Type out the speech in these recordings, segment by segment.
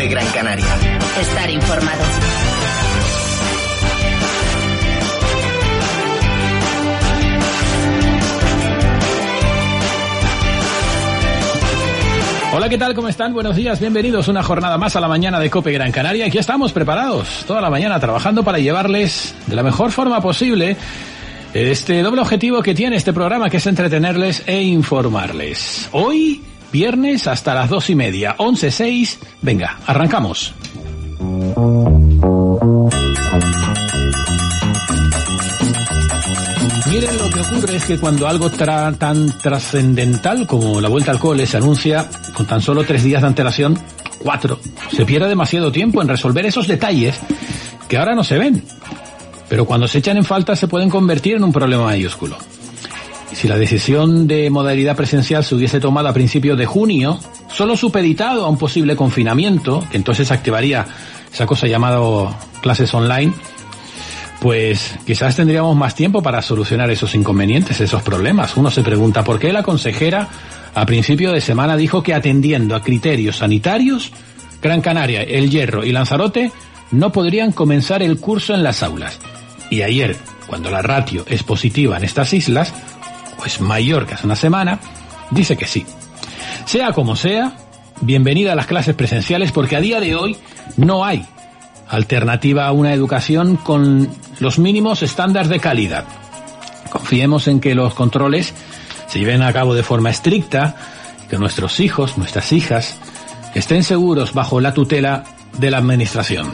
COPE Gran Canaria. Estar informado. Hola, ¿qué tal? ¿Cómo están? Buenos días, bienvenidos una jornada más a la mañana de COPE Gran Canaria. Aquí estamos preparados toda la mañana trabajando para llevarles de la mejor forma posible este doble objetivo que tiene este programa, que es entretenerles e informarles. Hoy, viernes, hasta las 2:30, 11:06. Venga, arrancamos. Miren, lo que ocurre es que cuando algo tan trascendental como la vuelta al cole se anuncia con tan solo 3 días de antelación, 4, se pierde demasiado tiempo en resolver esos detalles que ahora no se ven, pero cuando se echan en falta se pueden convertir en un problema mayúsculo. Y si la decisión de modalidad presencial se hubiese tomado a principios de junio, solo supeditado a un posible confinamiento, que entonces activaría esa cosa llamada clases online, pues quizás tendríamos más tiempo para solucionar esos inconvenientes, esos problemas. Uno se pregunta por qué la consejera a principio de semana dijo que atendiendo a criterios sanitarios, Gran Canaria, El Hierro y Lanzarote no podrían comenzar el curso en las aulas. Y ayer, cuando la ratio es positiva en estas islas, o es mayor que hace una semana, dice que sí. Sea como sea, bienvenida a las clases presenciales, porque a día de hoy no hay alternativa a una educación con los mínimos estándares de calidad. Confiemos en que los controles se lleven a cabo de forma estricta, que nuestros hijos, nuestras hijas, estén seguros bajo la tutela de la administración.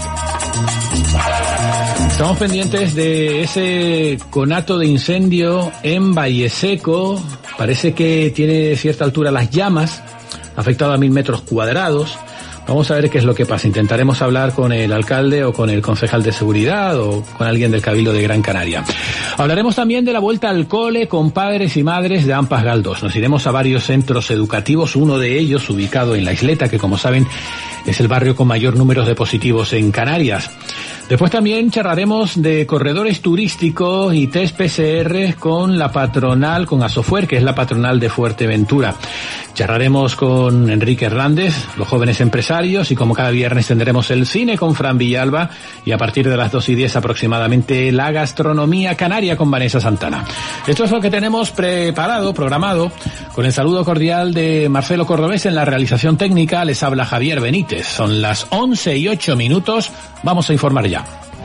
Estamos pendientes de ese conato de incendio en Valleseco. Parece que tiene cierta altura las llamas, afectado a 1000 metros cuadrados. Vamos a ver qué es lo que pasa. Intentaremos hablar con el alcalde o con el concejal de seguridad o con alguien del Cabildo de Gran Canaria. Hablaremos también de la vuelta al cole con padres y madres de Ampas Galdós. Nos iremos a varios centros educativos, uno de ellos ubicado en La Isleta, que como saben es el barrio con mayor número de positivos en Canarias. Después también charlaremos de corredores turísticos y test PCR con la patronal, con Asofuer, que es la patronal de Fuerteventura. Charlaremos con Enrique Hernández, los jóvenes empresarios, y como cada viernes tendremos el cine con Fran Villalba, y a partir de las 2:10 aproximadamente la gastronomía canaria con Vanessa Santana. Esto es lo que tenemos preparado, programado, con el saludo cordial de Marcelo Cordobés en la realización técnica. Les habla Javier Benítez. Son las 11:08. Vamos a informar ya.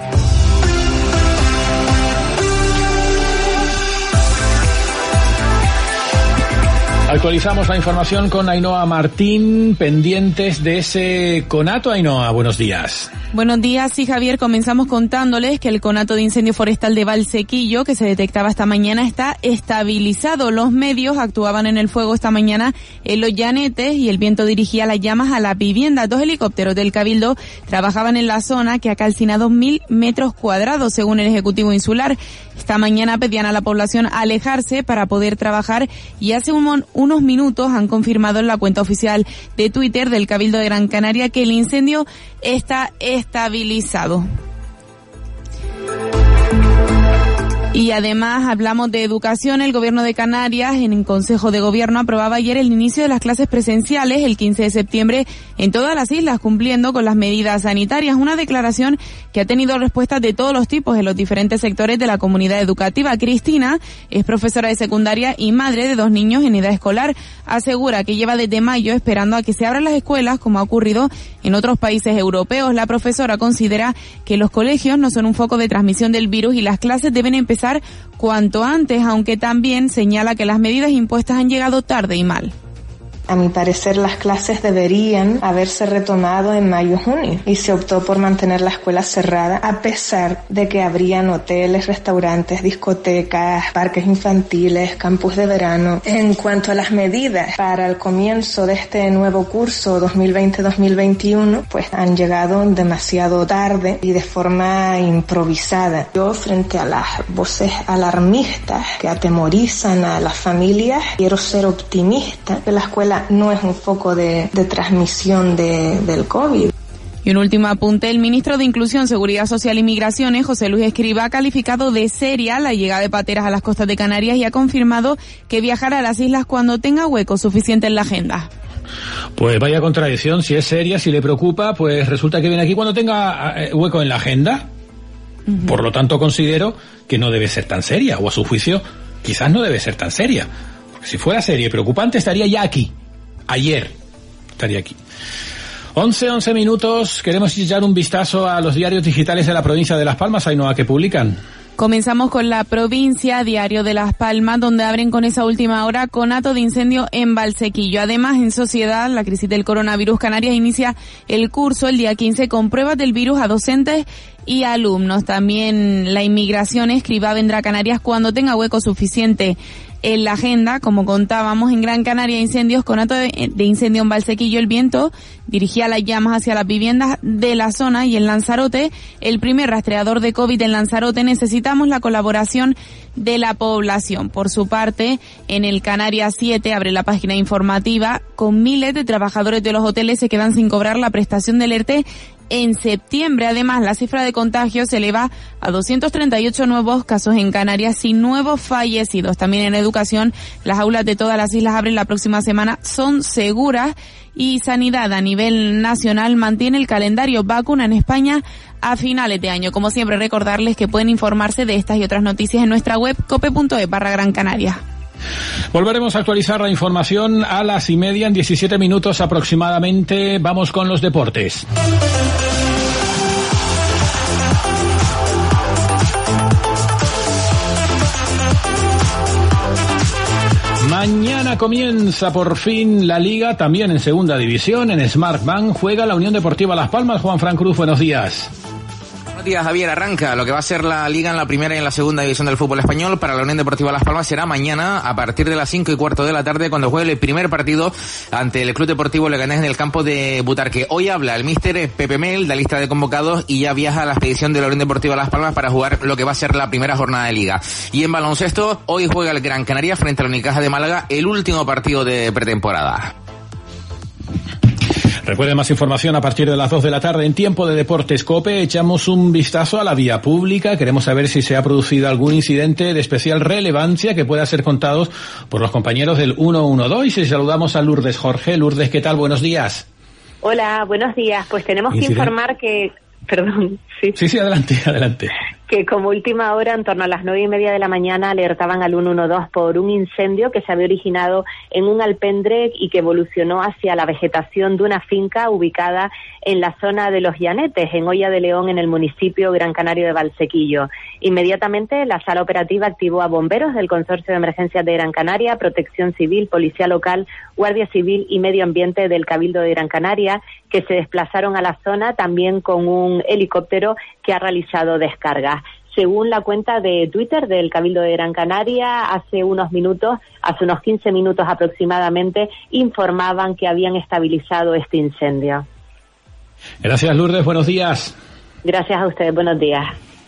Actualizamos la información con Ainhoa Martín, pendientes de ese conato. Ainhoa, buenos días. Buenos días, sí, Javier. Comenzamos contándoles que el conato de incendio forestal de Valsequillo, que se detectaba esta mañana, está estabilizado. Los medios actuaban en el fuego esta mañana en Los Llanetes y el viento dirigía las llamas a la vivienda. 2 helicópteros del Cabildo trabajaban en la zona, que ha calcinado 1000 metros cuadrados, según el Ejecutivo Insular. Esta mañana pedían a la población alejarse para poder trabajar, y hace unos minutos han confirmado en la cuenta oficial de Twitter del Cabildo de Gran Canaria que el incendio está estabilizado. Y además hablamos de educación. El Gobierno de Canarias, en el Consejo de Gobierno, aprobaba ayer el inicio de las clases presenciales el 15 de septiembre en todas las islas, cumpliendo con las medidas sanitarias. Una declaración que ha tenido respuestas de todos los tipos en los diferentes sectores de la comunidad educativa. Cristina es profesora de secundaria y madre de 2 niños en edad escolar. Asegura que lleva desde mayo esperando a que se abran las escuelas, como ha ocurrido en otros países europeos. La profesora considera que los colegios no son un foco de transmisión del virus y las clases deben empezar cuanto antes, aunque también señala que las medidas impuestas han llegado tarde y mal. A mi parecer, las clases deberían haberse retomado en mayo-junio y se optó por mantener la escuela cerrada, a pesar de que habrían hoteles, restaurantes, discotecas, parques infantiles, campus de verano. En cuanto a las medidas para el comienzo de este nuevo curso 2020-2021, pues han llegado demasiado tarde y de forma improvisada. Yo, frente a las voces alarmistas que atemorizan a las familias, quiero ser optimista, que la escuela no es un foco de transmisión del COVID. Y un último apunte: el ministro de Inclusión, Seguridad Social y Migraciones, José Luis Escrivá, ha calificado de seria la llegada de pateras a las costas de Canarias y ha confirmado que viajará a las islas cuando tenga hueco suficiente en la agenda. Pues vaya contradicción, si es seria, si le preocupa, pues resulta que viene aquí cuando tenga hueco en la agenda. Uh-huh. Por lo tanto, considero que no debe ser tan seria, o a su juicio, quizás no debe ser tan seria. Porque si fuera seria y preocupante, estaría ya aquí. Ayer estaría aquí. 11 minutos. Queremos echar un vistazo a los diarios digitales de la provincia de Las Palmas, Ainhoa, que publican. Comenzamos con La Provincia, Diario de Las Palmas, donde abren con esa última hora conato de incendio en Valsequillo. Además, en sociedad, la crisis del coronavirus, Canarias inicia el curso el día 15 con pruebas del virus a docentes y alumnos. También la inmigración, Escrivá vendrá a Canarias cuando tenga hueco suficiente en la agenda. Como contábamos, en Gran Canaria incendios, conato de incendio en Valsequillo. El viento dirigía las llamas hacia las viviendas de la zona, y en Lanzarote, el primer rastreador de COVID en Lanzarote. Necesitamos la colaboración de la población. Por su parte, en el Canarias 7 abre la página informativa con miles de trabajadores de los hoteles se quedan sin cobrar la prestación del ERTE en septiembre. Además, la cifra de contagios se eleva a 238 nuevos casos en Canarias y nuevos fallecidos. También en educación, las aulas de todas las islas abren la próxima semana, son seguras, y Sanidad a nivel nacional mantiene el calendario vacuna en España a finales de año. Como siempre, recordarles que pueden informarse de estas y otras noticias en nuestra web cope.es/Gran Canaria. Volveremos a actualizar la información a las 1:30, en 17 minutos aproximadamente. Vamos con los deportes. Mañana comienza por fin la Liga, también en segunda división, en Smartbank juega la Unión Deportiva Las Palmas. Juan Fran Cruz, buenos días. Buenos días, Javier. Arranca lo que va a ser la Liga en la primera y en la segunda división del fútbol español. Para la Unión Deportiva Las Palmas será mañana a partir de las 5:15 de la tarde, cuando juegue el primer partido ante el Club Deportivo Leganés en el campo de Butarque. Hoy habla el míster Pepe Mel, la lista de convocados, y ya viaja a la expedición de la Unión Deportiva Las Palmas para jugar lo que va a ser la primera jornada de Liga. Y en baloncesto, hoy juega el Gran Canaria frente a la Unicaja de Málaga, el último partido de pretemporada. Recuerde más información a partir de las 2 de la tarde en Tiempo de Deportes COPE. Echamos un vistazo a la vía pública. Queremos saber si se ha producido algún incidente de especial relevancia que pueda ser contado por los compañeros del 112. Y saludamos a Lourdes Jorge. Lourdes, ¿qué tal? Buenos días. Hola, buenos días. Pues tenemos que informar que... Perdón, sí. Sí, adelante. Que como última hora, en torno a las 9:30 de la mañana, alertaban al 112 por un incendio que se había originado en un alpendre y que evolucionó hacia la vegetación de una finca ubicada en la zona de Los Llanetes, en Hoya de León, en el municipio Gran Canario de Valsequillo. Inmediatamente, la sala operativa activó a bomberos del Consorcio de Emergencias de Gran Canaria, Protección Civil, Policía Local, Guardia Civil y Medio Ambiente del Cabildo de Gran Canaria, que se desplazaron a la zona también con un helicóptero que ha realizado descargas. Según la cuenta de Twitter del Cabildo de Gran Canaria, hace unos 15 minutos aproximadamente, informaban que habían estabilizado este incendio. Gracias, Lourdes. Buenos días. Gracias a ustedes. Buenos días.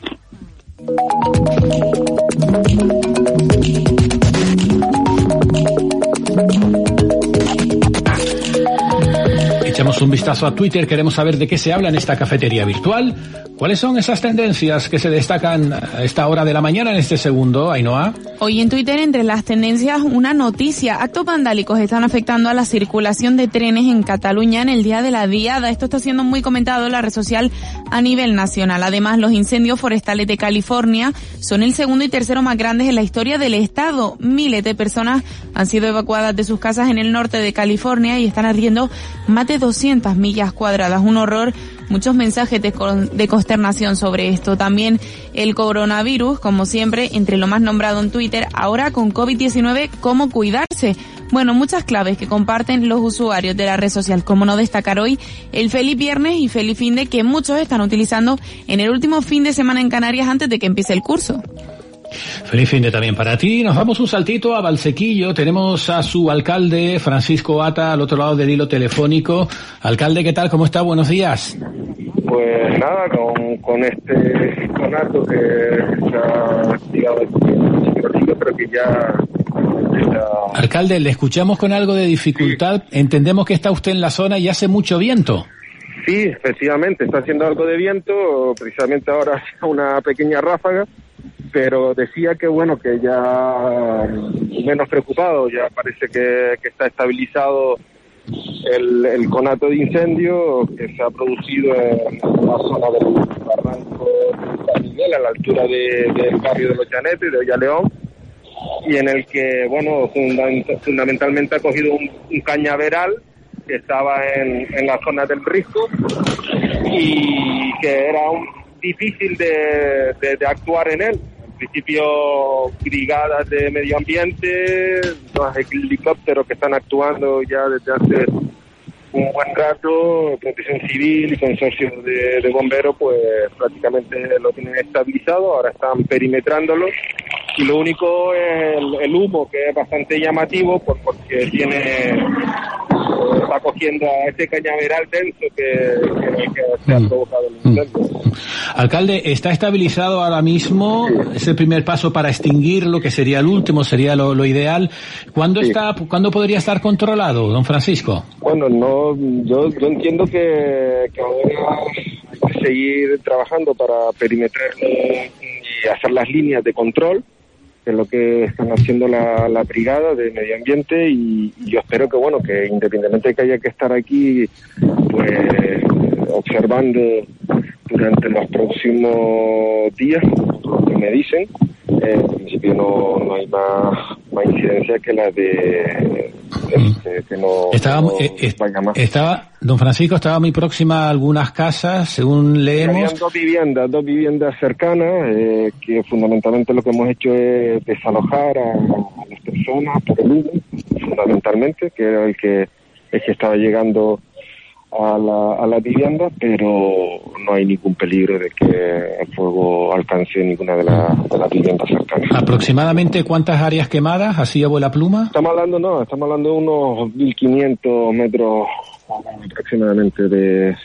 Echamos un vistazo a Twitter, queremos saber de qué se habla en esta cafetería virtual. ¿Cuáles son esas tendencias que se destacan a esta hora de la mañana en este segundo, Ainhoa? Hoy en Twitter, entre las tendencias, una noticia. Actos vandálicos están afectando a la circulación de trenes en Cataluña en el día de la Diada. Esto está siendo muy comentado en la red social a nivel nacional. Además, los incendios forestales de California son el segundo y tercero más grandes en la historia del estado. Miles de personas han sido evacuadas de sus casas en el norte de California y están ardiendo más de 200 millas cuadradas. Un horror. Muchos mensajes de consternación sobre esto. También el coronavirus, como siempre, entre lo más nombrado en Twitter, ahora con COVID-19, ¿cómo cuidarse? Bueno, muchas claves que comparten los usuarios de la red social. Como no destacar hoy el feliz viernes y feliz fin de que muchos están utilizando en el último fin de semana en Canarias antes de que empiece el curso. Feliz fin de también para ti. Nos vamos un saltito a Valsequillo. Tenemos a su alcalde, Francisco Ata, al otro lado del hilo telefónico. Alcalde, ¿qué tal? ¿Cómo está? Buenos días. Pues nada, con este conato que se ha activado, creo que ya... Alcalde, le escuchamos con algo de dificultad. Sí. Entendemos que está usted en la zona y hace mucho viento. Sí, efectivamente, está haciendo algo de viento. Precisamente ahora hace una pequeña ráfaga. Pero decía que bueno, que ya menos preocupado, ya parece que está estabilizado el conato de incendio que se ha producido en la zona del barranco de San Miguel, a la altura del barrio de Los Llanetes, de Ollaleón, y en el que, bueno, fundamentalmente ha cogido un cañaveral que estaba en la zona del Risco y que era difícil de actuar en él. En principio, brigadas de medio ambiente, los helicópteros que están actuando ya desde hace un buen rato, Protección Civil y consorcio de bomberos, pues prácticamente lo tienen estabilizado, ahora están perimetrándolo, y lo único es el humo, que es bastante llamativo, pues porque está cogiendo a ese cañaveral denso que se ha provocado el incendio. Alcalde, ¿está estabilizado ahora mismo? Es el primer paso para extinguirlo, que sería el último, sería lo ideal. ¿Cuándo podría estar controlado, don Francisco? Bueno, yo entiendo que ahora hay que seguir trabajando para perimetrarlo y hacer las líneas de control, que es lo que están haciendo la brigada de medio ambiente, y yo espero que independientemente de que haya que estar aquí, pues observando durante los próximos días, lo que me dicen, en principio no hay más incidencia que la de que no vaya más. Don Francisco, estaba muy próxima a algunas casas, según leemos. Habían dos viviendas cercanas, que fundamentalmente lo que hemos hecho es desalojar a las personas por el humo, fundamentalmente, que era el que estaba llegando a la vivienda, pero no hay ningún peligro de que el fuego alcance ninguna de las viviendas cercanas. ¿Aproximadamente cuántas áreas quemadas, así a vuela pluma? Estamos hablando de unos 1.500 metros aproximadamente de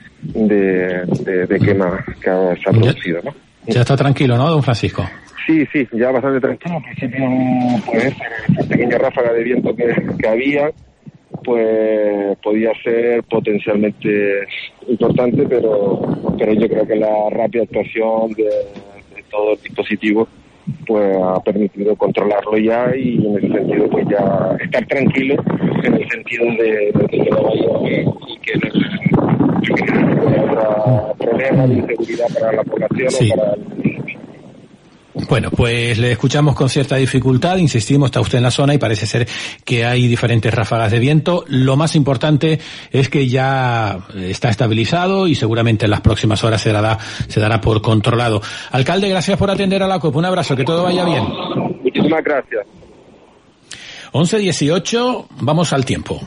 quema que se ha producido, ¿no? Ya está tranquilo, ¿no, don Francisco? Sí, ya bastante tranquilo. Al principio, pues, esa pequeña ráfaga de viento que había, pues podía ser potencialmente importante, pero yo creo que la rápida actuación de todo el dispositivo pues ha permitido controlarlo ya, y en ese sentido pues ya estar tranquilo, en el sentido de que no vaya y que no haya problema de inseguridad para la población. Sí. O para Bueno, pues le escuchamos con cierta dificultad, insistimos, está usted en la zona y parece ser que hay diferentes ráfagas de viento. Lo más importante es que ya está estabilizado y seguramente en las próximas horas se dará por controlado. Alcalde, gracias por atender a la COP. Un abrazo, que todo vaya bien. Muchísimas gracias. 11:18, vamos al tiempo.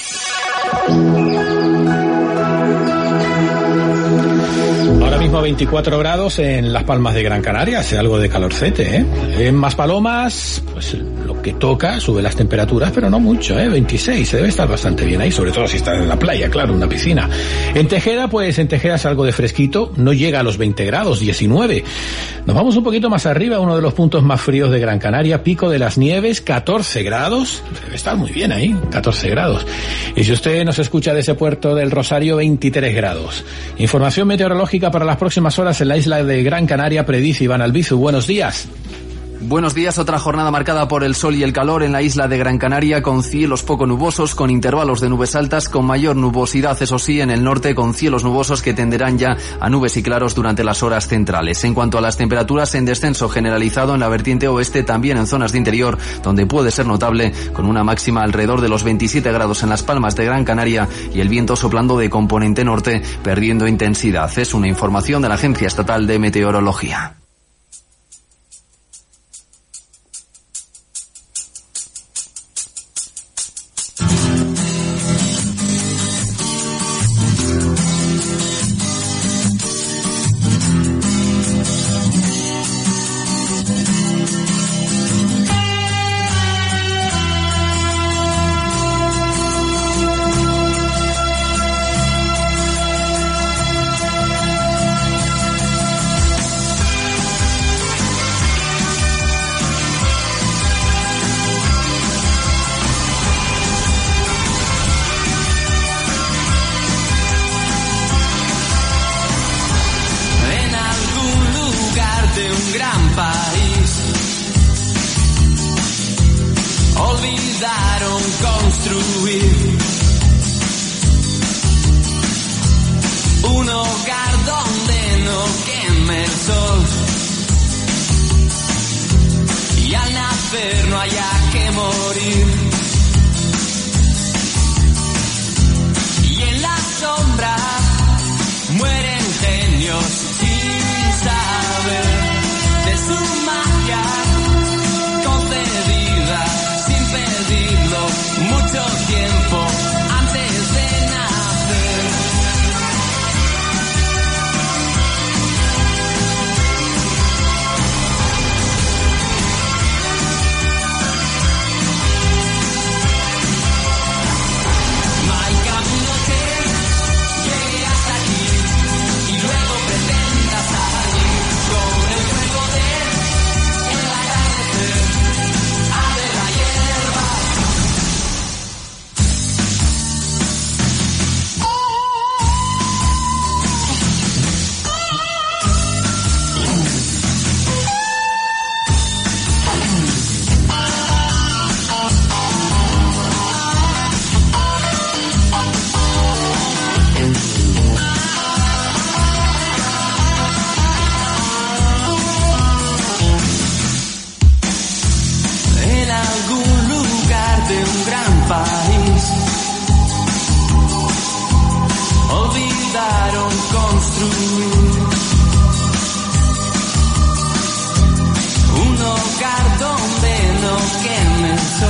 Ahora mismo 24 grados en Las Palmas de Gran Canaria, hace algo de calorcete, ¿eh? En Maspalomas, pues lo que toca, sube las temperaturas, pero no mucho, 26, se debe estar bastante bien ahí, sobre todo si estás en la playa, claro, una piscina. En Tejeda es algo de fresquito, no llega a los 20 grados, 19. Nos vamos un poquito más arriba, uno de los puntos más fríos de Gran Canaria, Pico de las Nieves, 14 grados, debe estar muy bien ahí, 14 grados. Y si usted nos escucha de ese puerto del Rosario, 23 grados. Información meteorológica para las próximas horas en la isla de Gran Canaria, predice Iván Albizu. Buenos días. Buenos días, otra jornada marcada por el sol y el calor en la isla de Gran Canaria, con cielos poco nubosos, con intervalos de nubes altas, con mayor nubosidad, eso sí, en el norte, con cielos nubosos que tenderán ya a nubes y claros durante las horas centrales. En cuanto a las temperaturas, en descenso generalizado en la vertiente oeste, también en zonas de interior, donde puede ser notable, con una máxima alrededor de los 27 grados en Las Palmas de Gran Canaria y el viento soplando de componente norte, perdiendo intensidad. Es una información de la Agencia Estatal de Meteorología.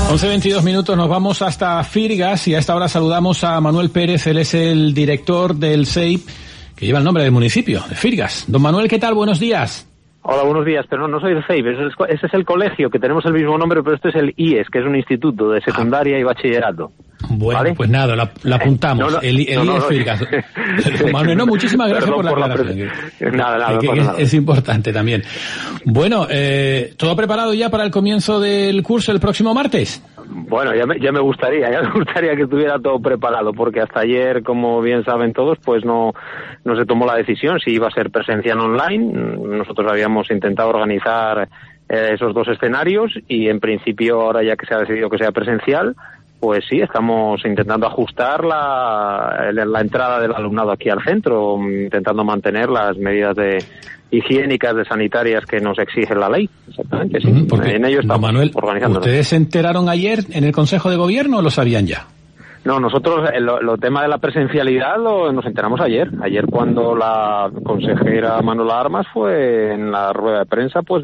11:22 minutos, nos vamos hasta Firgas y a esta hora saludamos a Manuel Pérez, él es el director del CEIP, que lleva el nombre del municipio, de Firgas. Don Manuel, ¿qué tal? Buenos días. Hola, buenos días, pero no soy el CEIP, ese es el colegio, que tenemos el mismo nombre, pero este es el IES, que es un instituto de secundaria y bachillerato. Bueno, ¿vale? Pues nada, la apuntamos, el IES Firgas. Manuel, muchísimas gracias por la aclaración. Nada, es importante también. Bueno, ¿todo preparado ya para el comienzo del curso el próximo martes? Bueno, ya me gustaría que estuviera todo preparado, porque hasta ayer, como bien saben todos, pues no se tomó la decisión si iba a ser presencial o online. Nosotros habíamos intentado organizar esos dos escenarios y en principio ahora ya que se ha decidido que sea presencial, pues sí, estamos intentando ajustar la entrada del alumnado aquí al centro, intentando mantener las medidas higiénicas, sanitarias que nos exige la ley. Exactamente, sí. Porque, en ello estamos, Manuel, organizándonos. ¿Ustedes se enteraron ayer en el Consejo de Gobierno o lo sabían ya? No, nosotros el tema de la presencialidad nos enteramos ayer. Ayer cuando la consejera Manuela Armas fue en la rueda de prensa, pues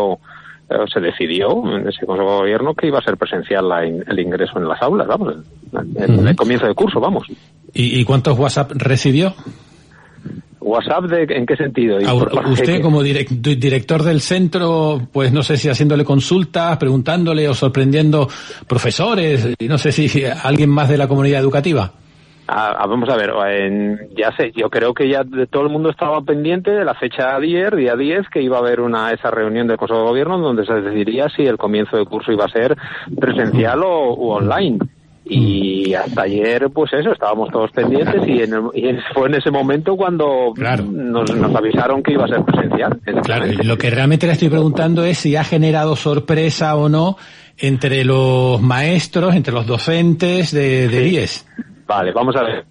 se decidió en ese Consejo de Gobierno que iba a ser presencial el ingreso en las aulas, vamos, el comienzo de curso, vamos. ¿Y cuántos WhatsApp recibió? ¿WhatsApp en qué sentido? Usted como director del centro, pues no sé si haciéndole consultas, preguntándole o sorprendiendo profesores, y no sé si alguien más de la comunidad educativa. Vamos a ver, yo creo que ya todo el mundo estaba pendiente de la fecha ayer, día 10, que iba a haber esa reunión del Consejo de Gobierno donde se decidiría si el comienzo de curso iba a ser presencial o online. Y hasta ayer, pues eso, estábamos todos pendientes y fue en ese momento cuando nos avisaron que iba a ser presencial. Claro, lo que realmente le estoy preguntando es si ha generado sorpresa o no entre los maestros, entre los docentes de IES. Vale, vamos a ver.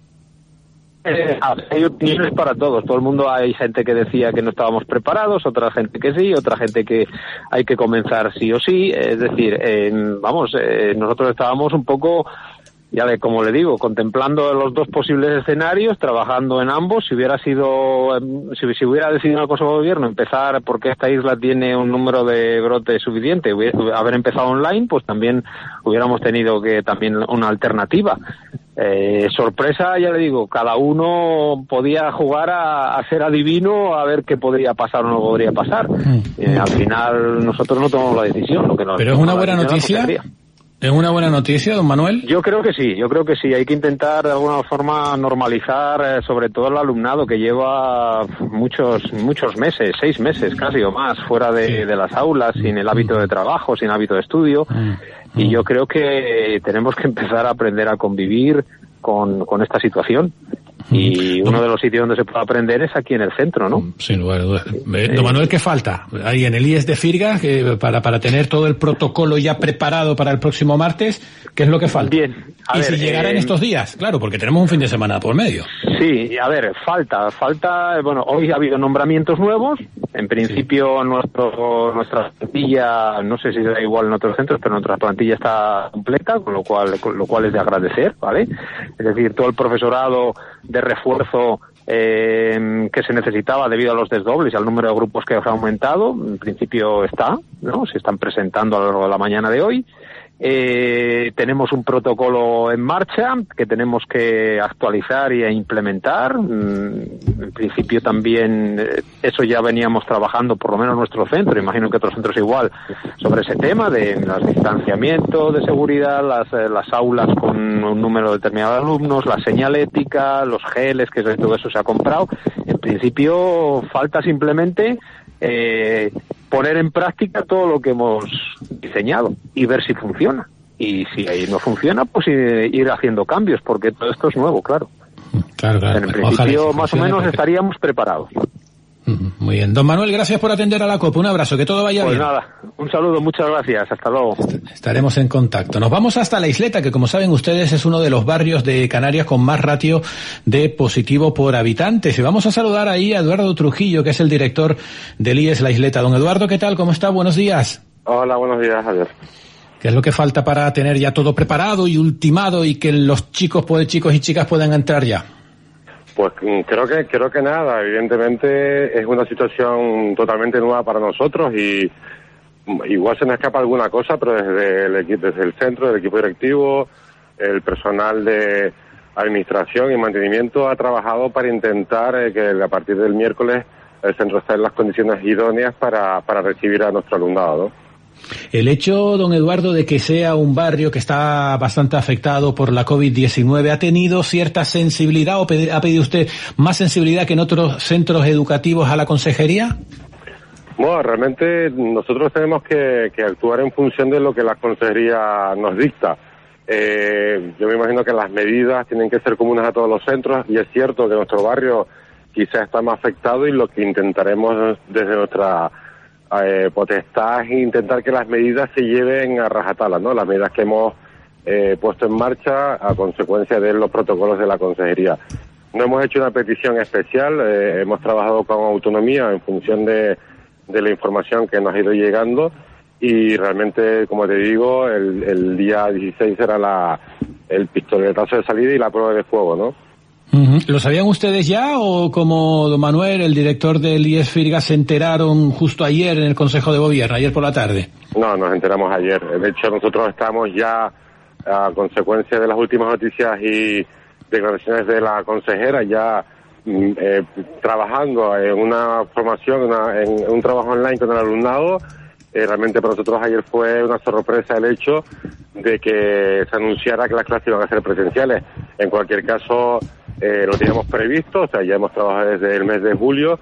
Hay opiniones para todos. Todo el mundo, hay gente que decía que no estábamos preparados, otra gente que sí, otra gente que hay que comenzar sí o sí. Es decir, nosotros estábamos un poco, como le digo, contemplando los dos posibles escenarios, trabajando en ambos. Si hubiera decidido el Consejo de Gobierno empezar, porque esta isla tiene un número de brotes suficiente, haber empezado online, pues también hubiéramos tenido una alternativa. Sorpresa, ya le digo, cada uno podía jugar a ser adivino, a ver qué podría pasar o no podría pasar. Al final nosotros no tomamos la decisión. Pero es una buena noticia. ¿Es una buena noticia, don Manuel? Yo creo que sí. Hay que intentar de alguna forma normalizar, sobre todo el alumnado que lleva muchos meses, 6 meses casi o más, fuera de las aulas, sin el hábito de trabajo, sin hábito de estudio. Y yo creo que tenemos que empezar a aprender a convivir con esta situación. Y uno de los sitios donde se puede aprender es aquí en el centro, ¿no? Sin lugar a dudas. Don Manuel, ¿qué falta? Ahí en el IES de Firgas, para tener todo el protocolo ya preparado para el próximo martes, ¿qué es lo que falta? Bien. Si llegara en estos días, claro, porque tenemos un fin de semana por medio. Sí, a ver, falta, bueno, hoy ha habido nombramientos nuevos. En principio nuestra plantilla, no sé si será igual en otros centros, pero nuestra plantilla está completa, con lo cual es de agradecer, ¿vale? Es decir, todo el profesorado de refuerzo que se necesitaba debido a los desdobles y al número de grupos que ha aumentado, en principio se están presentando a lo largo de la mañana de hoy. Tenemos un protocolo en marcha que tenemos que actualizar y implementar. En principio también eso ya veníamos trabajando, por lo menos en nuestro centro, imagino que otros centros igual, sobre ese tema de los distanciamientos de seguridad, las aulas con un número determinado de alumnos, la señalética, los geles, que todo eso se ha comprado. En principio falta simplemente poner en práctica todo lo que hemos diseñado y ver si funciona. Y si ahí no funciona, pues ir haciendo cambios, porque todo esto es nuevo, claro. Claro. En principio, más o menos, estaríamos preparados. Muy bien. Don Manuel, gracias por atender a la COPE. Un abrazo, que todo vaya bien. Pues nada, un saludo, muchas gracias. Hasta luego. Estaremos en contacto. Nos vamos hasta La Isleta, que como saben ustedes es uno de los barrios de Canarias con más ratio de positivo por habitantes. Y vamos a saludar ahí a Eduardo Trujillo, que es el director del IES La Isleta. Don Eduardo, ¿qué tal? ¿Cómo está? Buenos días. Hola, buenos días, Javier. ¿Qué es lo que falta para tener ya todo preparado y ultimado y que los chicos y chicas puedan entrar ya? Pues creo que nada. Evidentemente es una situación totalmente nueva para nosotros y igual se me escapa alguna cosa, pero desde el centro, del equipo directivo, el personal de administración y mantenimiento ha trabajado para intentar que a partir del miércoles el centro esté en las condiciones idóneas para recibir a nuestro alumnado, ¿no? El hecho, don Eduardo, de que sea un barrio que está bastante afectado por la COVID-19, ¿ha tenido cierta sensibilidad o ha pedido usted más sensibilidad que en otros centros educativos a la consejería? Bueno, realmente nosotros tenemos que actuar en función de lo que la consejería nos dicta. Yo me imagino que las medidas tienen que ser comunes a todos los centros y es cierto que nuestro barrio quizás está más afectado y lo que intentaremos desde nuestra potestad es intentar que las medidas se lleven a rajatabla, ¿no? Las medidas que hemos puesto en marcha a consecuencia de los protocolos de la consejería. No hemos hecho una petición especial, hemos trabajado con autonomía en función de la información que nos ha ido llegando y realmente, como te digo, el día 16 será el pistoletazo de salida y la prueba de fuego, ¿no? ¿Lo sabían ustedes ya o como don Manuel, el director del IES Firgas, se enteraron justo ayer en el Consejo de Gobierno, ayer por la tarde? No, nos enteramos ayer. De hecho, nosotros estamos ya, a consecuencia de las últimas noticias y declaraciones de la consejera, ya trabajando en una formación, en un trabajo online con el alumnado. Realmente para nosotros ayer fue una sorpresa el hecho de que se anunciara que las clases iban a ser presenciales. En cualquier caso, lo teníamos previsto, o sea, ya hemos trabajado desde el mes de julio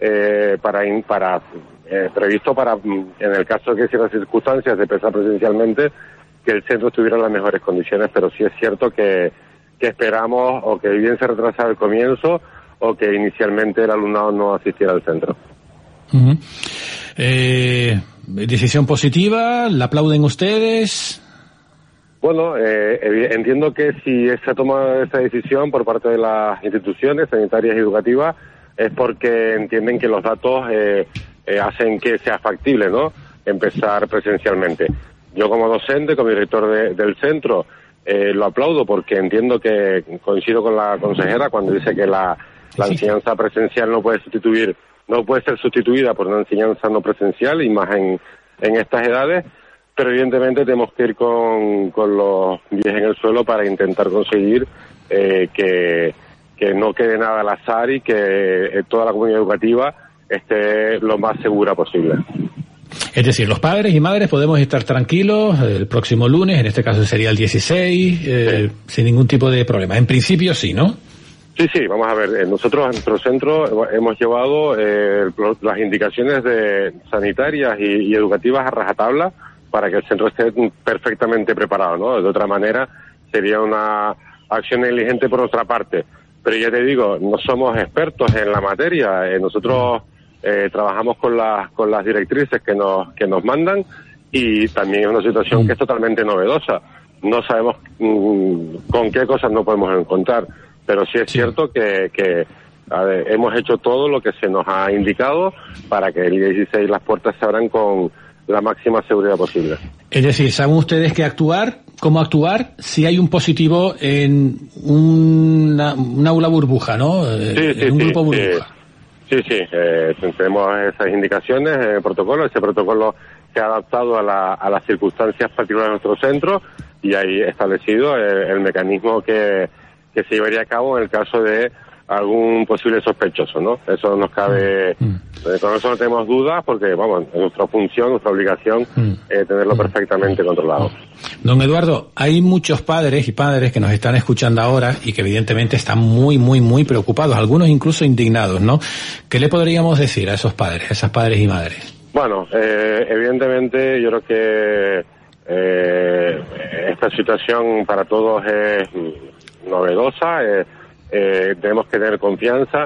previsto para, en el caso de que ciertas circunstancias de empezar presencialmente, que el centro estuviera en las mejores condiciones, pero sí es cierto que esperamos o que bien se retrasara el comienzo o que inicialmente el alumnado no asistiera al centro. Decisión positiva, ¿la aplauden ustedes? Bueno, entiendo que si se toma esa decisión por parte de las instituciones sanitarias y educativas es porque entienden que los datos hacen que sea factible, ¿no?, empezar presencialmente. Yo como docente, como director del centro, lo aplaudo porque entiendo que coincido con la consejera cuando dice que la enseñanza presencial no puede ser sustituida por una enseñanza no presencial y más en estas edades. Pero evidentemente tenemos que ir con los pies en el suelo para intentar conseguir que no quede nada al azar y que toda la comunidad educativa esté lo más segura posible. Es decir, los padres y madres podemos estar tranquilos el próximo lunes, en este caso sería el 16, sin ningún tipo de problema. En principio sí, ¿no? Sí, vamos a ver, nosotros en nuestro centro hemos llevado las indicaciones sanitarias y educativas a rajatabla para que el centro esté perfectamente preparado, ¿no? De otra manera sería una acción negligente por nuestra parte. Pero ya te digo, no somos expertos en la materia, nosotros trabajamos con las directrices que nos mandan y también es una situación que es totalmente novedosa. No sabemos con qué cosas no podemos encontrar, pero sí es cierto que hemos hecho todo lo que se nos ha indicado para que el día 16 las puertas se abran con la máxima seguridad posible. Es decir, ¿saben ustedes cómo actuar si hay un positivo en un aula burbuja, ¿no? En un grupo burbuja. Sí, tenemos esas indicaciones en el protocolo. Ese protocolo se ha adaptado a las circunstancias particulares de nuestro centro y ahí establecido el mecanismo que se llevaría a cabo en el caso de algún posible sospechoso, ¿no? Eso nos cabe, con eso no tenemos dudas porque, vamos, es nuestra función, nuestra obligación tenerlo perfectamente controlado. Don Eduardo, hay muchos padres y madres que nos están escuchando ahora y que evidentemente están muy, muy, muy preocupados, algunos incluso indignados, ¿no? ¿Qué le podríamos decir a esos padres, a esas padres y madres? Bueno, evidentemente yo creo que esta situación para todos es novedosa, tenemos que tener confianza.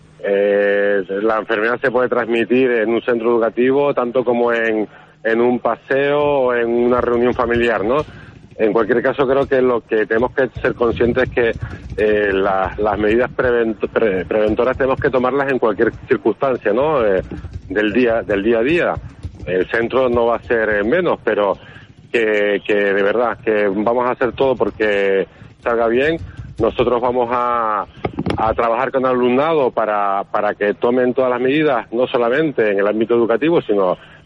La enfermedad se puede transmitir en un centro educativo tanto como en un paseo o en una reunión familiar, ¿no? En cualquier caso, creo que lo que tenemos que ser conscientes es que las medidas preventoras tenemos que tomarlas en cualquier circunstancia, ¿no? Del día a día. El centro no va a ser menos, pero que de verdad que vamos a hacer todo porque salga bien. Nosotros vamos a trabajar con el alumnado para que tomen todas las medidas, no solamente en el ámbito educativo, sino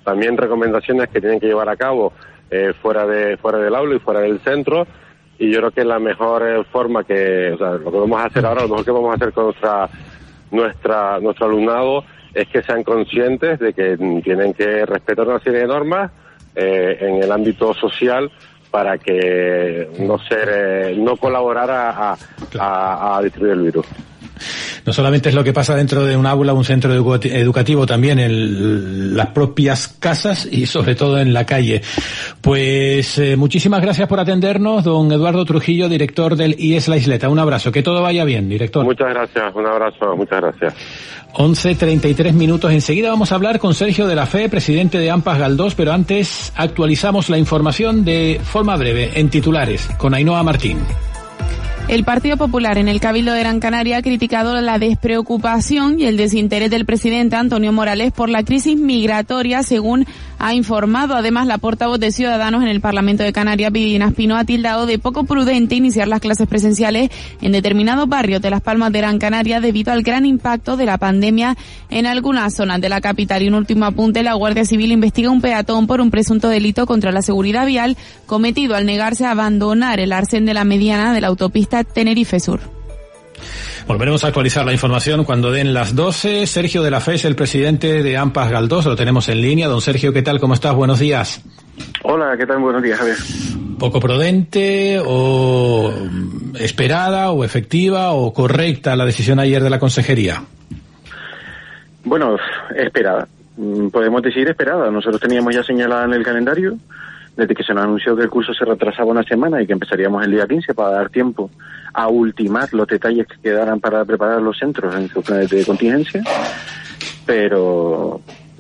también recomendaciones que tienen que llevar a cabo fuera del aula y fuera del centro, y yo creo que la mejor forma que, o sea, lo que vamos a hacer ahora, lo mejor que vamos a hacer con nuestro alumnado es que sean conscientes de que tienen que respetar una serie de normas en el ámbito social para que no colaborar a distribuir el virus. No solamente es lo que pasa dentro de un aula, un centro educativo, también en las propias casas y sobre todo en la calle. Pues muchísimas gracias por atendernos, don Eduardo Trujillo, director del IES La Isleta. Un abrazo, que todo vaya bien, director. Muchas gracias, un abrazo, muchas gracias. 11:33. Enseguida vamos a hablar con Sergio de la Fe, presidente de AMPAS Galdós, pero antes actualizamos la información de forma breve en titulares con Ainhoa Martín. El Partido Popular en el Cabildo de Gran Canaria ha criticado la despreocupación y el desinterés del presidente Antonio Morales por la crisis migratoria, según ha informado. Además, la portavoz de Ciudadanos en el Parlamento de Canarias, Vidina Espino, ha tildado de poco prudente iniciar las clases presenciales en determinados barrios de Las Palmas de Gran Canaria debido al gran impacto de la pandemia en algunas zonas de la capital. Y un último apunte, la Guardia Civil investiga un peatón por un presunto delito contra la seguridad vial cometido al negarse a abandonar el arcén de la mediana de la autopista Tenerife Sur. Volveremos a actualizar la información cuando den las 12. Sergio de la Fe es el presidente de AMPAS Galdós, lo tenemos en línea. Don Sergio, ¿qué tal? ¿Cómo estás? Buenos días. Hola, ¿qué tal? Buenos días, Javier. ¿Poco prudente o esperada o efectiva o correcta la decisión ayer de la consejería? Bueno, esperada. Podemos decir esperada. Nosotros teníamos ya señalada en el calendario, desde que se nos anunció que el curso se retrasaba una semana y que empezaríamos el día 15 para dar tiempo a ultimar los detalles que quedaran para preparar los centros en sus planes de contingencia, pero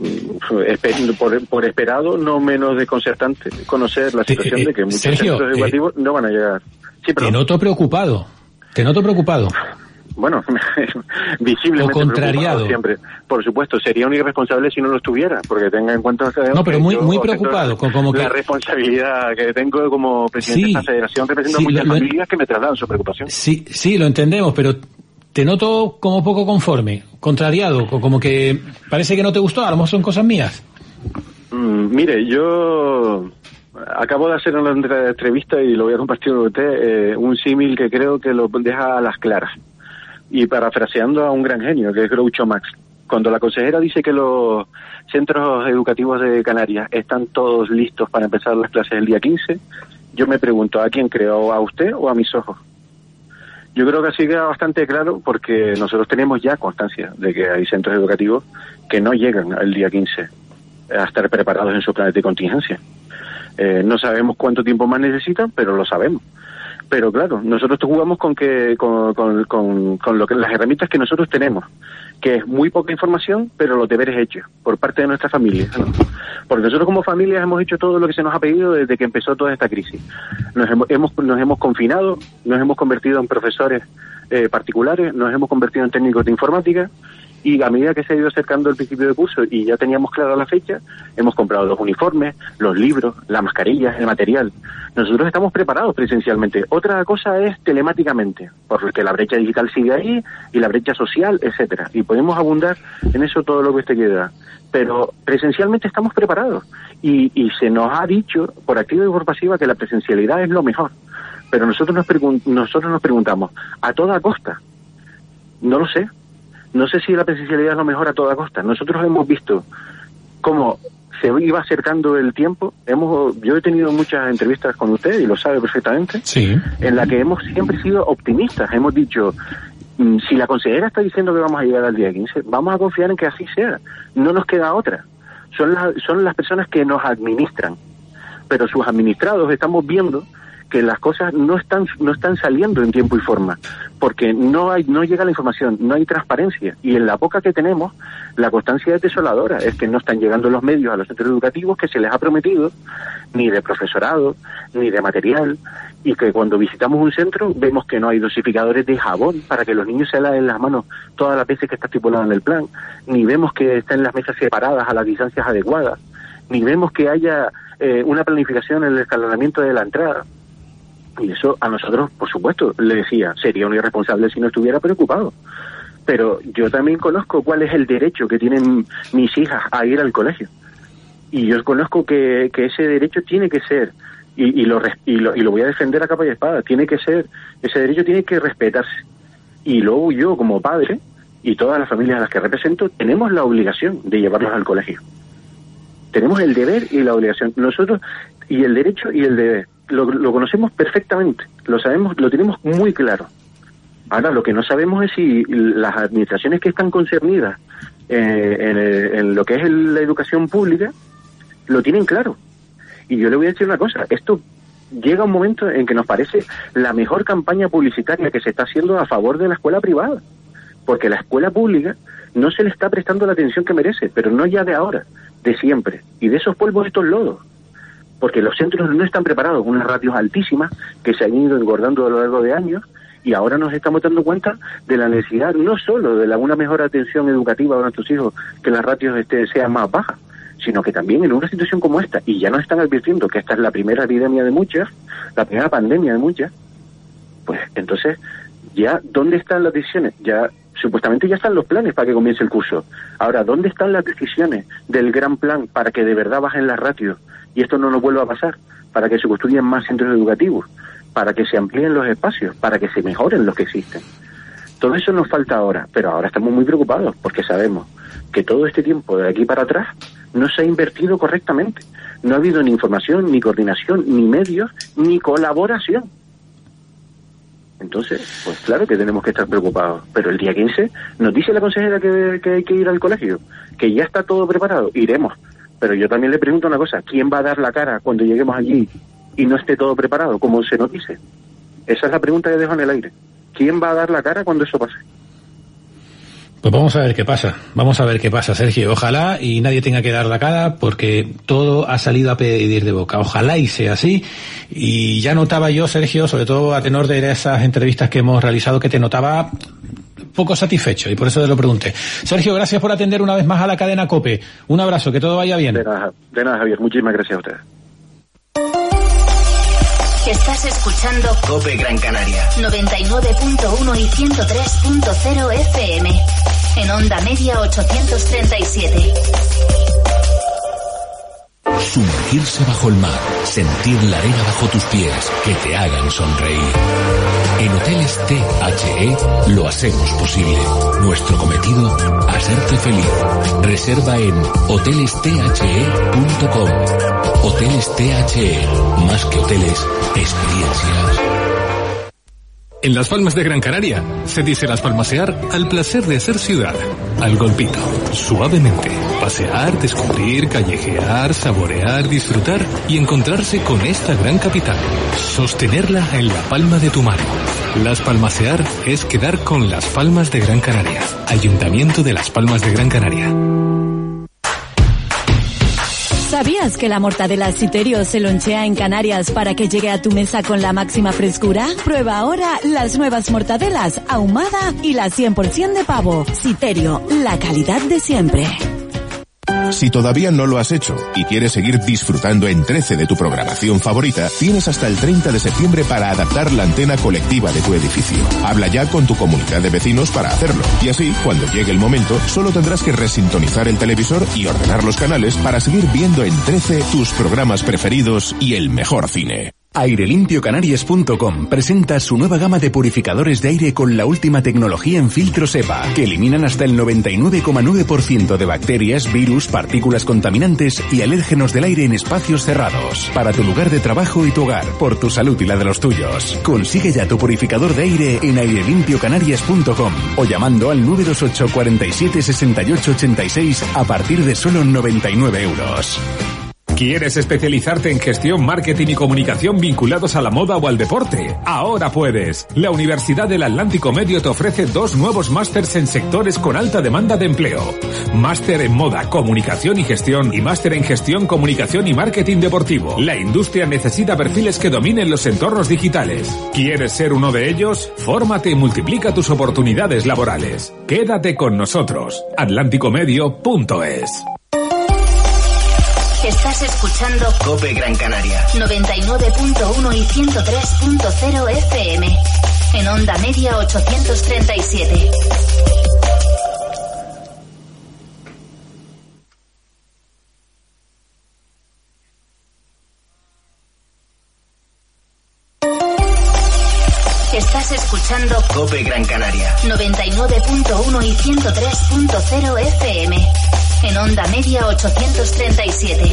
por esperado, no menos desconcertante conocer la situación de que muchos Sergio, centros educativos no van a llegar. Sí, te noto preocupado. Bueno, visiblemente o contrariado siempre. Por supuesto, sería un irresponsable si no lo estuviera, porque tenga en cuenta no, pero muy preocupado, como que la responsabilidad que tengo como presidente de esta federación, represento a muchas familias que me trasladan su preocupación. Sí, lo entendemos, pero te noto como poco conforme, contrariado, como que parece que no te gustó. A lo mejor son cosas mías. Mire, yo acabo de hacer una entrevista y lo voy a compartir con usted, un símil que creo que lo deja a las claras. Y parafraseando a un gran genio, que es Groucho Marx, cuando la consejera dice que los centros educativos de Canarias están todos listos para empezar las clases el día 15, yo me pregunto, ¿a quién creo? ¿A usted o a mis ojos? Yo creo que así queda bastante claro, porque nosotros tenemos ya constancia de que hay centros educativos que no llegan el día 15 a estar preparados en sus planes de contingencia. No sabemos cuánto tiempo más necesitan, pero lo sabemos. Pero claro, nosotros jugamos con lo que las herramientas que nosotros tenemos, que es muy poca información, pero los deberes hechos por parte de nuestra familia, ¿no? Porque nosotros como familia hemos hecho todo lo que se nos ha pedido desde que empezó toda esta crisis. Nos hemos confinado, nos hemos convertido en profesores particulares, nos hemos convertido en técnicos de informática, y a medida que se ha ido acercando el principio de curso y ya teníamos clara la fecha, hemos comprado los uniformes, los libros, las mascarillas, el material. Nosotros estamos preparados presencialmente. Otra cosa es telemáticamente, porque la brecha digital sigue ahí y la brecha social, etcétera. Y podemos abundar en eso todo lo que usted quiera. Pero presencialmente estamos preparados. Y se nos ha dicho, por activa y por pasiva, que la presencialidad es lo mejor. Pero nosotros nos preguntamos, ¿a toda costa? No lo sé. No sé si la presencialidad es lo mejor a toda costa. Nosotros hemos visto cómo se iba acercando el tiempo. Yo he tenido muchas entrevistas con usted, y lo sabe perfectamente, sí, en la que hemos siempre sido optimistas. Hemos dicho, si la consejera está diciendo que vamos a llegar al día 15, vamos a confiar en que así sea. No nos queda otra. Son las personas que nos administran. Pero sus administrados estamos viendo que las cosas no están saliendo en tiempo y forma, porque no llega la información, no hay transparencia, y en la poca que tenemos, la constancia es desoladora. Es que no están llegando los medios a los centros educativos que se les ha prometido, ni de profesorado, ni de material, y que cuando visitamos un centro vemos que no hay dosificadores de jabón para que los niños se laven las manos todas las veces que está estipulado en el plan, ni vemos que estén las mesas separadas a las distancias adecuadas, ni vemos que haya una planificación en el escalonamiento de la entrada. Y eso a nosotros, por supuesto, le decía, sería un irresponsable si no estuviera preocupado. Pero yo también conozco cuál es el derecho que tienen mis hijas a ir al colegio. Y yo conozco que ese derecho tiene que ser, y lo voy a defender a capa y espada, tiene que ser, ese derecho tiene que respetarse. Y luego yo, como padre, y todas las familias a las que represento, tenemos la obligación de llevarlos al colegio. Tenemos el deber y la obligación. Nosotros, y el derecho y el deber, lo conocemos perfectamente, lo sabemos, lo tenemos muy claro. Ahora, lo que no sabemos es si las administraciones que están concernidas en lo que es la educación pública lo tienen claro. Y yo le voy a decir una cosa, esto llega un momento en que nos parece la mejor campaña publicitaria que se está haciendo a favor de la escuela privada, porque la escuela pública no se le está prestando la atención que merece, pero no ya de ahora, de siempre, y de esos polvos estos lodos, porque los centros no están preparados con unas ratios altísimas que se han ido engordando a lo largo de años, y ahora nos estamos dando cuenta de la necesidad no solo de una mejor atención educativa a nuestros hijos, que las ratios sean más bajas, sino que también en una situación como esta, y ya nos están advirtiendo que esta es la primera epidemia de muchas, la primera pandemia de muchas, pues entonces ya, ¿dónde están las decisiones? Ya, supuestamente ya están los planes para que comience el curso. Ahora, ¿dónde están las decisiones del gran plan para que de verdad bajen las ratios y esto no nos vuelva a pasar? Para que se construyan más centros educativos, para que se amplíen los espacios, para que se mejoren los que existen. Todo eso nos falta ahora, pero ahora estamos muy preocupados porque sabemos que todo este tiempo de aquí para atrás no se ha invertido correctamente. No ha habido ni información, ni coordinación, ni medios, ni colaboración. Entonces, pues claro que tenemos que estar preocupados. Pero el día 15 nos dice la consejera que hay que ir al colegio, que ya está todo preparado. Iremos. Pero yo también le pregunto una cosa, ¿quién va a dar la cara cuando lleguemos allí y no esté todo preparado, como se nos dice? Esa es la pregunta que dejo en el aire. ¿Quién va a dar la cara cuando eso pase? Pues vamos a ver qué pasa, Sergio. Ojalá y nadie tenga que dar la cara porque todo ha salido a pedir de boca. Ojalá y sea así. Y ya notaba yo, Sergio, sobre todo a tenor de esas entrevistas que hemos realizado, que te notaba poco satisfecho y por eso te lo pregunté. Sergio, gracias por atender una vez más a la cadena COPE. Un abrazo, que todo vaya bien. De nada, Javier. Muchísimas gracias a ustedes. Estás escuchando COPE Gran Canaria 99.1 y 103.0 FM en onda media 837. Sumergirse bajo el mar, sentir la arena bajo tus pies, que te hagan sonreír. En Hoteles THE lo hacemos posible. Nuestro cometido, hacerte feliz. Reserva en hotelesthe.com. Hoteles THE, más que hoteles, experiencias. En Las Palmas de Gran Canaria se dice Las Palmasear al placer de ser ciudad, al golpito, suavemente, pasear, descubrir, callejear, saborear, disfrutar y encontrarse con esta gran capital, sostenerla en la palma de tu mano. Las Palmasear es quedar con Las Palmas de Gran Canaria, Ayuntamiento de Las Palmas de Gran Canaria. ¿Sabías que la mortadela Citerio se lonchea en Canarias para que llegue a tu mesa con la máxima frescura? Prueba ahora las nuevas mortadelas ahumada y la 100% de pavo. Citerio, la calidad de siempre. Si todavía no lo has hecho y quieres seguir disfrutando en 13 de tu programación favorita, tienes hasta el 30 de septiembre para adaptar la antena colectiva de tu edificio. Habla ya con tu comunidad de vecinos para hacerlo. Y así, cuando llegue el momento, solo tendrás que resintonizar el televisor y ordenar los canales para seguir viendo en 13 tus programas preferidos y el mejor cine. Airelimpiocanarias.com presenta su nueva gama de purificadores de aire con la última tecnología en filtros EPA, que eliminan hasta el 99,9% de bacterias, virus, partículas contaminantes y alérgenos del aire en espacios cerrados. Para tu lugar de trabajo y tu hogar, por tu salud y la de los tuyos. Consigue ya tu purificador de aire en airelimpiocanarias.com o llamando al 928 47 68 86 a partir de solo 99 euros. ¿Quieres especializarte en gestión, marketing y comunicación vinculados a la moda o al deporte? Ahora puedes. La Universidad del Atlántico Medio te ofrece 2 nuevos másters en sectores con alta demanda de empleo. Máster en moda, comunicación y gestión y máster en gestión, comunicación y marketing deportivo. La industria necesita perfiles que dominen los entornos digitales. ¿Quieres ser uno de ellos? Fórmate y multiplica tus oportunidades laborales. Quédate con nosotros. atlánticomedio.es. Estás escuchando COPE Gran Canaria 99.1 y 103.0 FM en onda media 837. Estás escuchando COPE Gran Canaria. 99.1 y 103.0 FM. En onda media 837.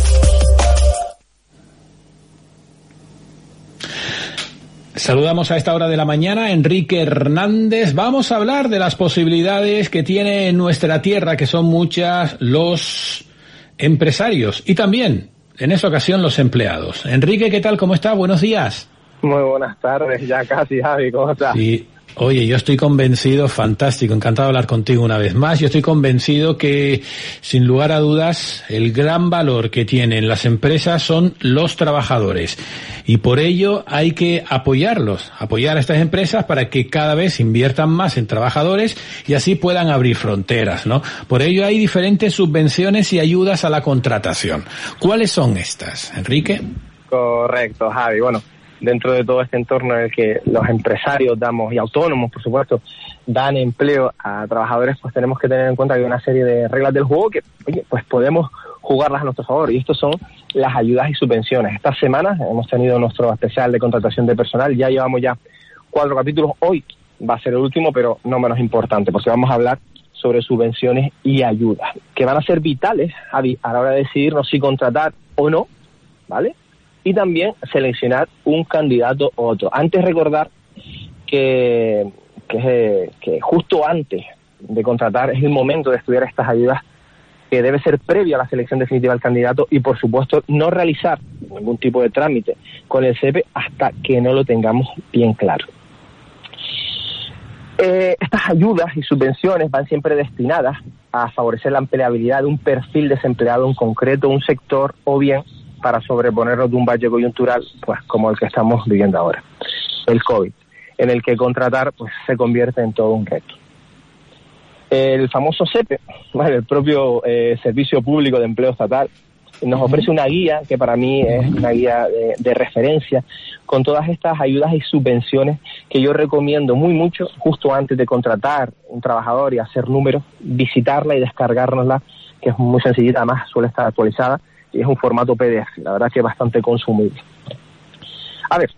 Saludamos a esta hora de la mañana a Enrique Hernández. Vamos a hablar de las posibilidades que tiene en nuestra tierra, que son muchas, los empresarios y también, en esta ocasión, los empleados. Enrique, ¿qué tal? ¿Cómo está? Buenos días. Muy buenas tardes, ya casi, Javi, ¿cómo estás? Sí. Oye, yo estoy convencido, fantástico, encantado de hablar contigo una vez más. Yo estoy convencido que, sin lugar a dudas, el gran valor que tienen las empresas son los trabajadores. Y por ello hay que apoyarlos, apoyar a estas empresas para que cada vez inviertan más en trabajadores y así puedan abrir fronteras, ¿no? Por ello hay diferentes subvenciones y ayudas a la contratación. ¿Cuáles son estas, Enrique? Correcto, Javi. Bueno, dentro de todo este entorno en el que los empresarios damos, y autónomos, por supuesto, dan empleo a trabajadores, pues tenemos que tener en cuenta que hay una serie de reglas del juego que, oye, pues podemos jugarlas a nuestro favor, y estos son las ayudas y subvenciones. Esta semana hemos tenido nuestro especial de contratación de personal, ya llevamos 4 capítulos, hoy va a ser el último, pero no menos importante, porque vamos a hablar sobre subvenciones y ayudas, que van a ser vitales, Javi, a la hora de decidirnos si contratar o no, ¿vale? Y también seleccionar un candidato u otro. Antes recordar que justo antes de contratar es el momento de estudiar estas ayudas, que debe ser previo a la selección definitiva del candidato, y por supuesto no realizar ningún tipo de trámite con el SEPE hasta que no lo tengamos bien claro. Estas ayudas y subvenciones van siempre destinadas a favorecer la empleabilidad de un perfil desempleado en concreto, un sector, o bien para sobreponernos de un valle coyuntural, pues como el que estamos viviendo ahora, el COVID, en el que contratar pues se convierte en todo un reto. El famoso SEPE, bueno, el propio Servicio Público de Empleo Estatal, nos ofrece una guía que para mí es una guía de referencia con todas estas ayudas y subvenciones que yo recomiendo muy mucho justo antes de contratar un trabajador y hacer números, visitarla y descargárnosla, que es muy sencillita, además suele estar actualizada, y es un formato PDF, la verdad que es bastante consumible. A ver,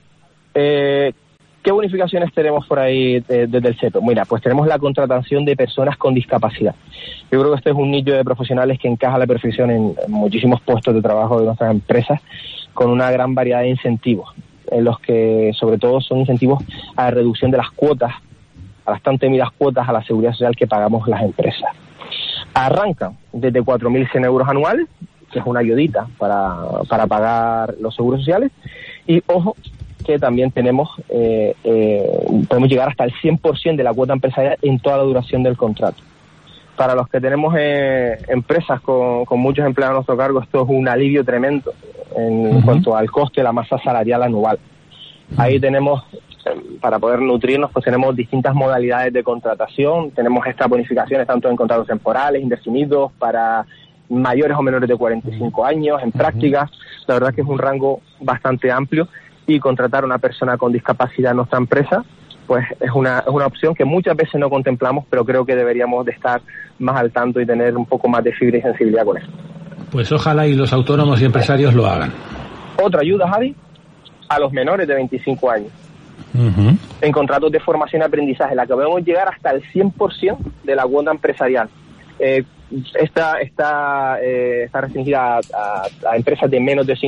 ¿qué bonificaciones tenemos por ahí desde el SEPE? Mira, pues tenemos la contratación de personas con discapacidad. Yo creo que este es un nicho de profesionales que encaja a la perfección en muchísimos puestos de trabajo de nuestras empresas, con una gran variedad de incentivos, en los que sobre todo son incentivos a la reducción de las cuotas, a las tan temidas cuotas a la seguridad social que pagamos las empresas. Arrancan desde 4.100 euros anuales, que es una ayudita para pagar los seguros sociales, y ojo, que también tenemos podemos llegar hasta el 100% de la cuota empresarial en toda la duración del contrato. Para los que tenemos empresas con muchos empleados a nuestro cargo, esto es un alivio tremendo en cuanto al coste de la masa salarial anual. Ahí tenemos, para poder nutrirnos, pues tenemos distintas modalidades de contratación, tenemos estas bonificaciones tanto en contratos temporales, indefinidos, para mayores o menores de 45 años, en prácticas. La verdad que es un rango bastante amplio, y contratar a una persona con discapacidad en nuestra empresa pues es una opción que muchas veces no contemplamos, pero creo que deberíamos de estar más al tanto y tener un poco más de fibra y sensibilidad con eso. Pues ojalá y los autónomos y empresarios lo hagan. Otra ayuda, Javi, a los menores de 25 años. En contratos de formación y aprendizaje, la que podemos llegar hasta el 100% de la cuota empresarial. Esta está restringida a empresas de menos de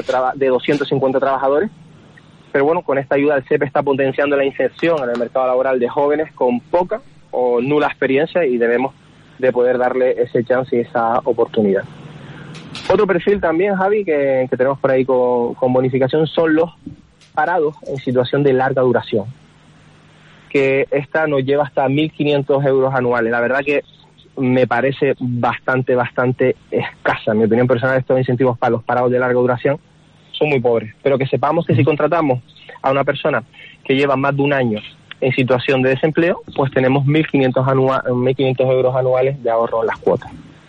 250 trabajadores, pero bueno, con esta ayuda el SEPE está potenciando la inserción en el mercado laboral de jóvenes con poca o nula experiencia, y debemos de poder darle ese chance y esa oportunidad. Otro perfil también, Javi, que tenemos por ahí con bonificación son los parados en situación de larga duración, que esta nos lleva hasta 1.500 euros anuales. La verdad que me parece bastante escasa. En mi opinión personal, estos incentivos para los parados de larga duración son muy pobres, pero que sepamos que si contratamos a una persona que lleva más de un año en situación de desempleo, pues tenemos 1.500 euros anuales de ahorro en las cuotas.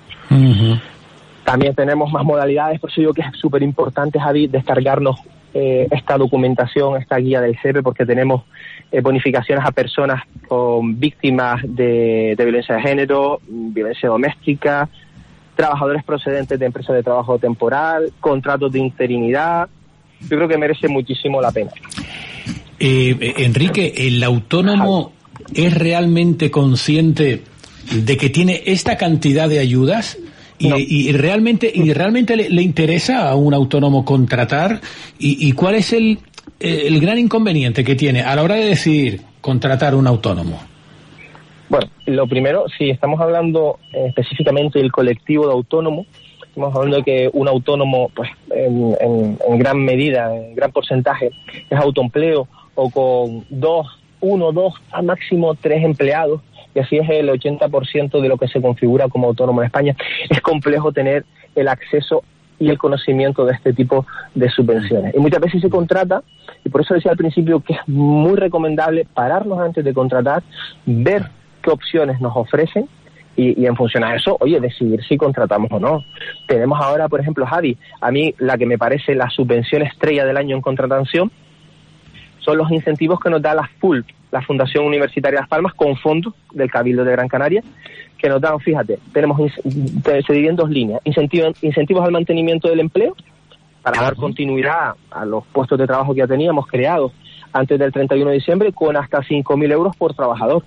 También tenemos más modalidades, por eso digo que es súper importante, Javi, descargarnos esta documentación, esta guía del SEPE, porque tenemos bonificaciones a personas con víctimas de violencia de género, violencia doméstica, trabajadores procedentes de empresas de trabajo temporal, contratos de interinidad. Yo creo que merece muchísimo la pena. Enrique, ¿el autónomo es realmente consciente de que tiene esta cantidad de ayudas? Y realmente le interesa a un autónomo contratar, y ¿cuál es el gran inconveniente que tiene a la hora de decidir contratar un autónomo? Bueno, lo primero, si estamos hablando específicamente del colectivo de autónomos, estamos hablando de que un autónomo, pues en gran medida, en gran porcentaje, es autoempleo o con 1, 2, a máximo 3 empleados, y así es el 80% de lo que se configura como autónomo en España. Es complejo tener el acceso y el conocimiento de este tipo de subvenciones. Y muchas veces se contrata, y por eso decía al principio que es muy recomendable pararnos antes de contratar, ver qué opciones nos ofrecen, y en función a eso, oye, decidir si contratamos o no. Tenemos ahora, por ejemplo, Javi, a mí la que me parece la subvención estrella del año en contratación son los incentivos que nos da la Fundación Universitaria Las Palmas, con fondos del Cabildo de Gran Canaria, que nos dan, fíjate, se divide en 2 líneas: incentivos al mantenimiento del empleo, para dar continuidad a los puestos de trabajo que ya teníamos creados antes del 31 de diciembre, con hasta 5.000 euros por trabajador.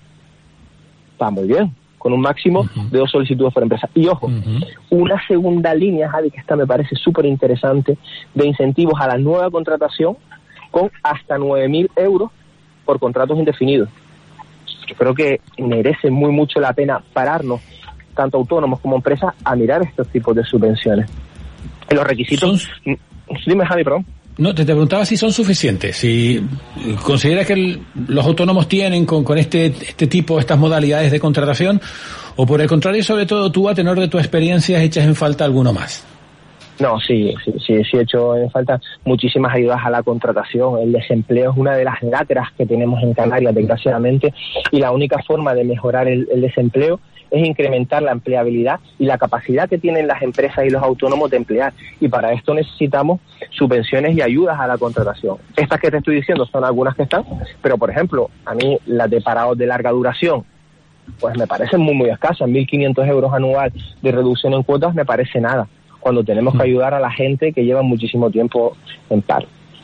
Está muy bien, con un máximo de 2 solicitudes por empresa. Y ojo, una segunda línea, Javi, que esta me parece súper interesante, de incentivos a la nueva contratación, con hasta 9.000 euros por contratos indefinidos. Yo creo que merece mucho la pena pararnos, tanto autónomos como empresas, a mirar estos tipos de subvenciones. En los requisitos... Dime, Javi, perdón. No, te preguntaba si son suficientes, si consideras que los autónomos tienen con este tipo, estas modalidades de contratación, o por el contrario, sobre todo tú, a tenor de tu experiencia, echas en falta alguno más. No, sí, he hecho en falta muchísimas ayudas a la contratación. El desempleo es una de las lacras que tenemos en Canarias, desgraciadamente, y la única forma de mejorar el desempleo es incrementar la empleabilidad y la capacidad que tienen las empresas y los autónomos de emplear. Y para esto necesitamos subvenciones y ayudas a la contratación. Estas que te estoy diciendo son algunas que están, pero por ejemplo, a mí las de parados de larga duración, pues me parecen muy escasas. 1.500 euros anual de reducción en cuotas me parece nada, cuando tenemos que ayudar a la gente que lleva muchísimo tiempo en paro.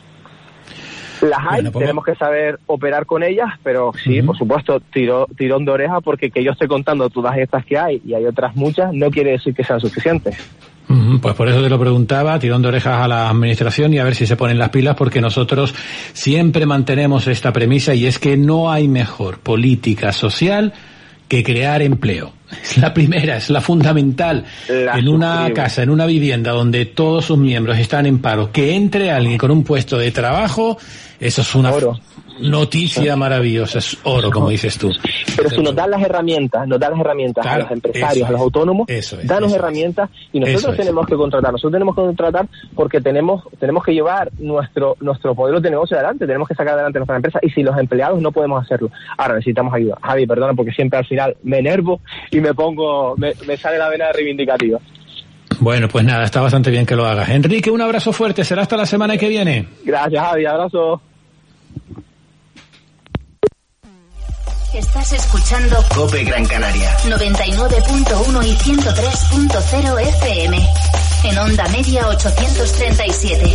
Las hay, tenemos que saber operar con ellas, pero sí, por supuesto, tirón de oreja, porque que yo esté contando todas estas que hay, y hay otras muchas, no quiere decir que sean suficientes. Pues por eso te lo preguntaba, tirón de orejas a la administración, y a ver si se ponen las pilas, porque nosotros siempre mantenemos esta premisa, y es que no hay mejor política social que crear empleo. Es la primera, es la fundamental. En una casa, en una vivienda donde todos sus miembros están en paro, que entre alguien con un puesto de trabajo, eso es una noticia maravillosa, es oro, como dices tú. Pero si nos dan las herramientas claro, a los empresarios, a los autónomos, danos herramientas, y nosotros tenemos que contratar, porque tenemos que llevar nuestro modelo de negocio adelante, tenemos que sacar adelante nuestra empresa, y si los empleados no podemos hacerlo, ahora necesitamos ayuda. Javi, perdona, porque siempre al final me enervo y me sale la vena reivindicativa. Bueno, pues nada, está bastante bien que lo hagas. Enrique, un abrazo fuerte, será hasta la semana que viene. Gracias, Javi, abrazo. Estás escuchando COPE Gran Canaria 99.1 y 103.0 FM. En onda media 837.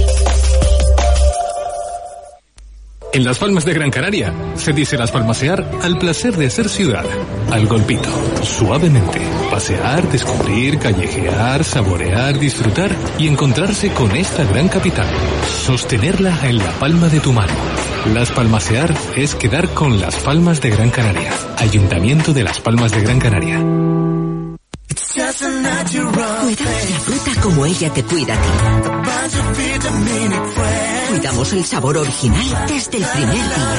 En Las Palmas de Gran Canaria se dice Las Palmasear al placer de ser ciudad, al golpito, suavemente, pasear, descubrir, callejear, saborear, disfrutar y encontrarse con esta gran capital, sostenerla en la palma de tu mano. Las Palmasear es quedar con Las Palmas de Gran Canaria, Ayuntamiento de Las Palmas de Gran Canaria. Cuidamos la fruta como ella te cuida a ti. Cuidamos el sabor original desde el primer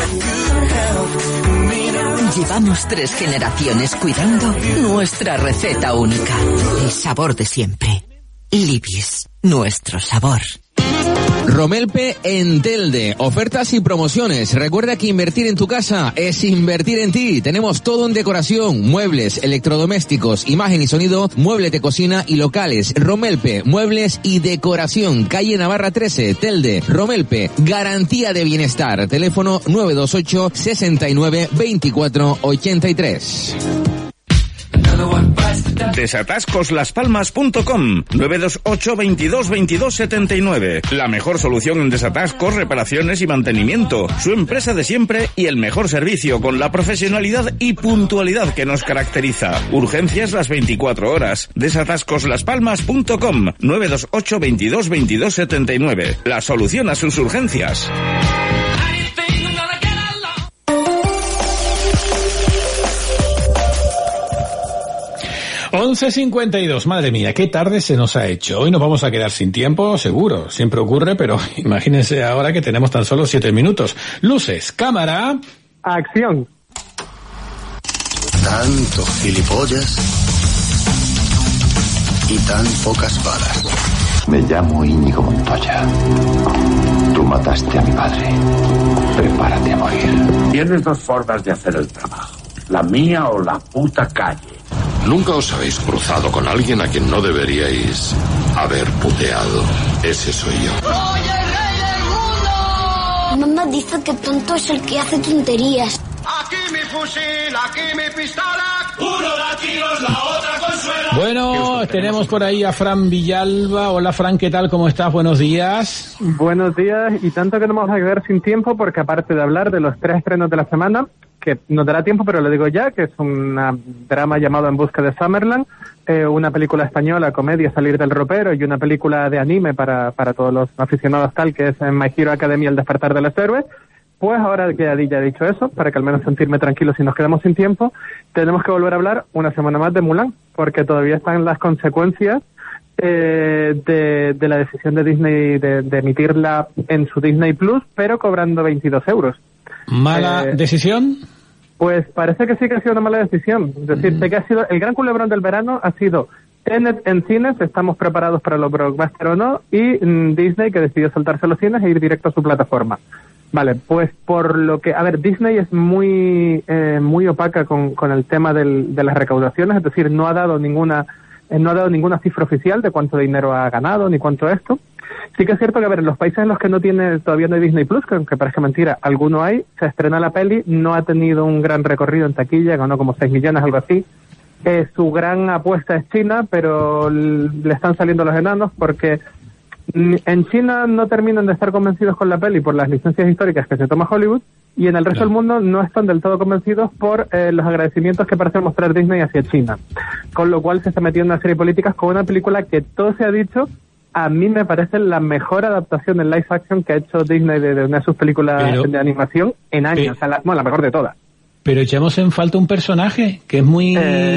día. Llevamos 3 generaciones cuidando nuestra receta única. El sabor de siempre. Libis, nuestro sabor. Romelpe en Telde, ofertas y promociones. Recuerda que invertir en tu casa es invertir en ti. Tenemos todo en decoración, muebles, electrodomésticos, imagen y sonido, muebles de cocina y locales. Romelpe, muebles y decoración, calle Navarra 13, Telde. Romelpe, garantía de bienestar. Teléfono 928 69 24 83. Desatascoslaspalmas.com 928 22 22 79. La mejor solución en desatascos, reparaciones y mantenimiento. Su empresa de siempre y el mejor servicio con la profesionalidad y puntualidad que nos caracteriza. Urgencias las 24 horas. Desatascoslaspalmas.com 928 22 22 79. La solución a sus urgencias. 11:52, madre mía, qué tarde se nos ha hecho. Hoy nos vamos a quedar sin tiempo, seguro. Siempre ocurre, pero imagínense ahora que tenemos tan solo 7 minutos. Luces, cámara. Acción. Tanto gilipollas y tan pocas balas. Me llamo Íñigo Montoya. Tú mataste a mi padre. Prepárate a morir. Tienes dos formas de hacer el trabajo. La mía o la puta calle. ¿Nunca os habéis cruzado con alguien a quien no deberíais haber puteado? Ese soy yo. ¡Soy el rey del mundo! Mamá dice que tonto es el que hace tonterías. Aquí mi fusil, aquí mi pistola. Uno da tiros, la otra consuela. Bueno, tenemos por ahí a Fran Villalba. Hola Fran, ¿qué tal? ¿Cómo estás? Buenos días. Buenos días, y tanto que no vamos a quedar sin tiempo, porque aparte de hablar de los 3 estrenos de la semana, que nos dará tiempo, pero lo digo ya, que es un drama llamado En busca de Summerland, una película española, comedia, Salir del ropero, y una película de anime para todos los aficionados tal, que es My Hero Academia, El despertar de los héroes. Pues ahora que ya he dicho eso, para que al menos sentirme tranquilo si nos quedamos sin tiempo, tenemos que volver a hablar una semana más de Mulan, porque todavía están las consecuencias de la decisión de Disney de emitirla en su Disney Plus, pero cobrando 22 euros. ¿Mala decisión? Pues parece que sí que ha sido una mala decisión. Es decir, sé que ha sido el gran culebrón del verano, ha sido Tenet en cines, estamos preparados para los blockbuster o no, y Disney, que decidió saltarse los cines e ir directo a su plataforma. Vale, pues por lo que... A ver, Disney es muy opaca con el tema de las recaudaciones, es decir, no ha dado ninguna cifra oficial de cuánto dinero ha ganado, ni cuánto esto. Sí que es cierto que, a ver, en los países en los que todavía no hay Disney Plus, que aunque parezca mentira, alguno hay, se estrena la peli, no ha tenido un gran recorrido en taquilla, ganó como 6 millones, algo así. Su gran apuesta es China, pero le están saliendo los enanos porque en China no terminan de estar convencidos con la peli por las licencias históricas que se toma Hollywood, y en el resto del mundo no están del todo convencidos por los agradecimientos que parece mostrar Disney hacia China. Con lo cual se está metiendo en una serie de políticas con una película que, todo se ha dicho, a mí me parece la mejor adaptación en live action que ha hecho Disney de una de sus películas de animación en años. O sea, la mejor de todas. Pero echamos en falta un personaje que es muy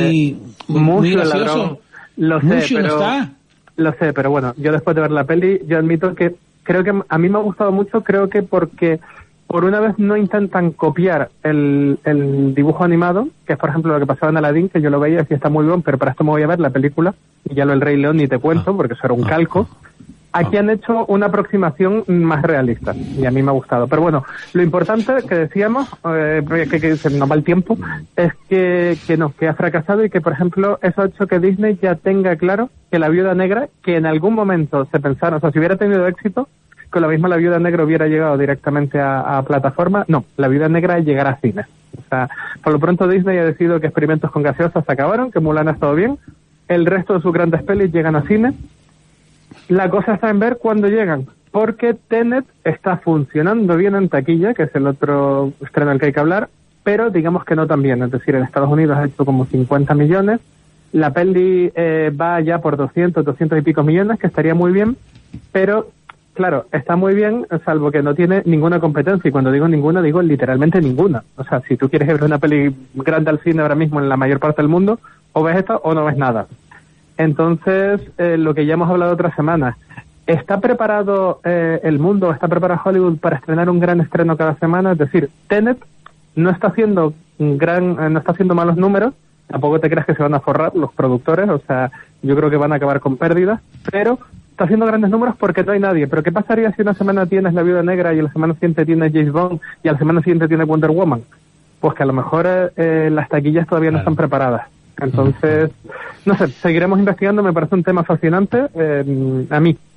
gracioso. Lo sé, pero... está. Lo sé, pero bueno, yo después de ver la peli, yo admito que creo que a mí me ha gustado mucho, creo que porque por una vez no intentan copiar el dibujo animado, que es por ejemplo lo que pasaba en Aladdin, que yo lo veía y decía está muy bien, pero para esto me voy a ver la película, y ya lo El Rey León ni te cuento, porque eso era un calco. Aquí han hecho una aproximación más realista, y a mí me ha gustado. Pero bueno, lo importante que decíamos, que se nos va el tiempo, es que ha fracasado, y que, por ejemplo, eso ha hecho que Disney ya tenga claro que La Viuda Negra, que en algún momento se pensaron, o sea, si hubiera tenido éxito, con lo mismo La Viuda Negra hubiera llegado directamente a plataforma. No, La Viuda Negra llegará a cines. O sea, por lo pronto Disney ha decidido que experimentos con gaseosas se acabaron, que Mulan ha estado bien, el resto de sus grandes pelis llegan a cine. La cosa está en ver cuándo llegan, porque Tenet está funcionando bien en taquilla, que es el otro estreno del que hay que hablar, pero digamos que no tan bien. Es decir, en Estados Unidos ha hecho como 50 millones, la peli va ya por 200 y pico millones, que estaría muy bien, pero claro, está muy bien, salvo que no tiene ninguna competencia, y cuando digo ninguna, digo literalmente ninguna. O sea, si tú quieres ver una peli grande al cine ahora mismo en la mayor parte del mundo, o ves esta o no ves nada. Entonces, lo que ya hemos hablado otras semanas, ¿está preparado el mundo, está preparado Hollywood para estrenar un gran estreno cada semana? Es decir, Tenet no está haciendo malos números, tampoco te creas que se van a forrar los productores, o sea, yo creo que van a acabar con pérdidas, pero está haciendo grandes números porque no hay nadie. Pero ¿qué pasaría si una semana tienes La Viuda Negra y la semana siguiente tienes James Bond y a la semana siguiente tienes Wonder Woman? Pues que a lo mejor las taquillas todavía no están preparadas. Entonces, no sé, seguiremos investigando, me parece un tema fascinante. A mí,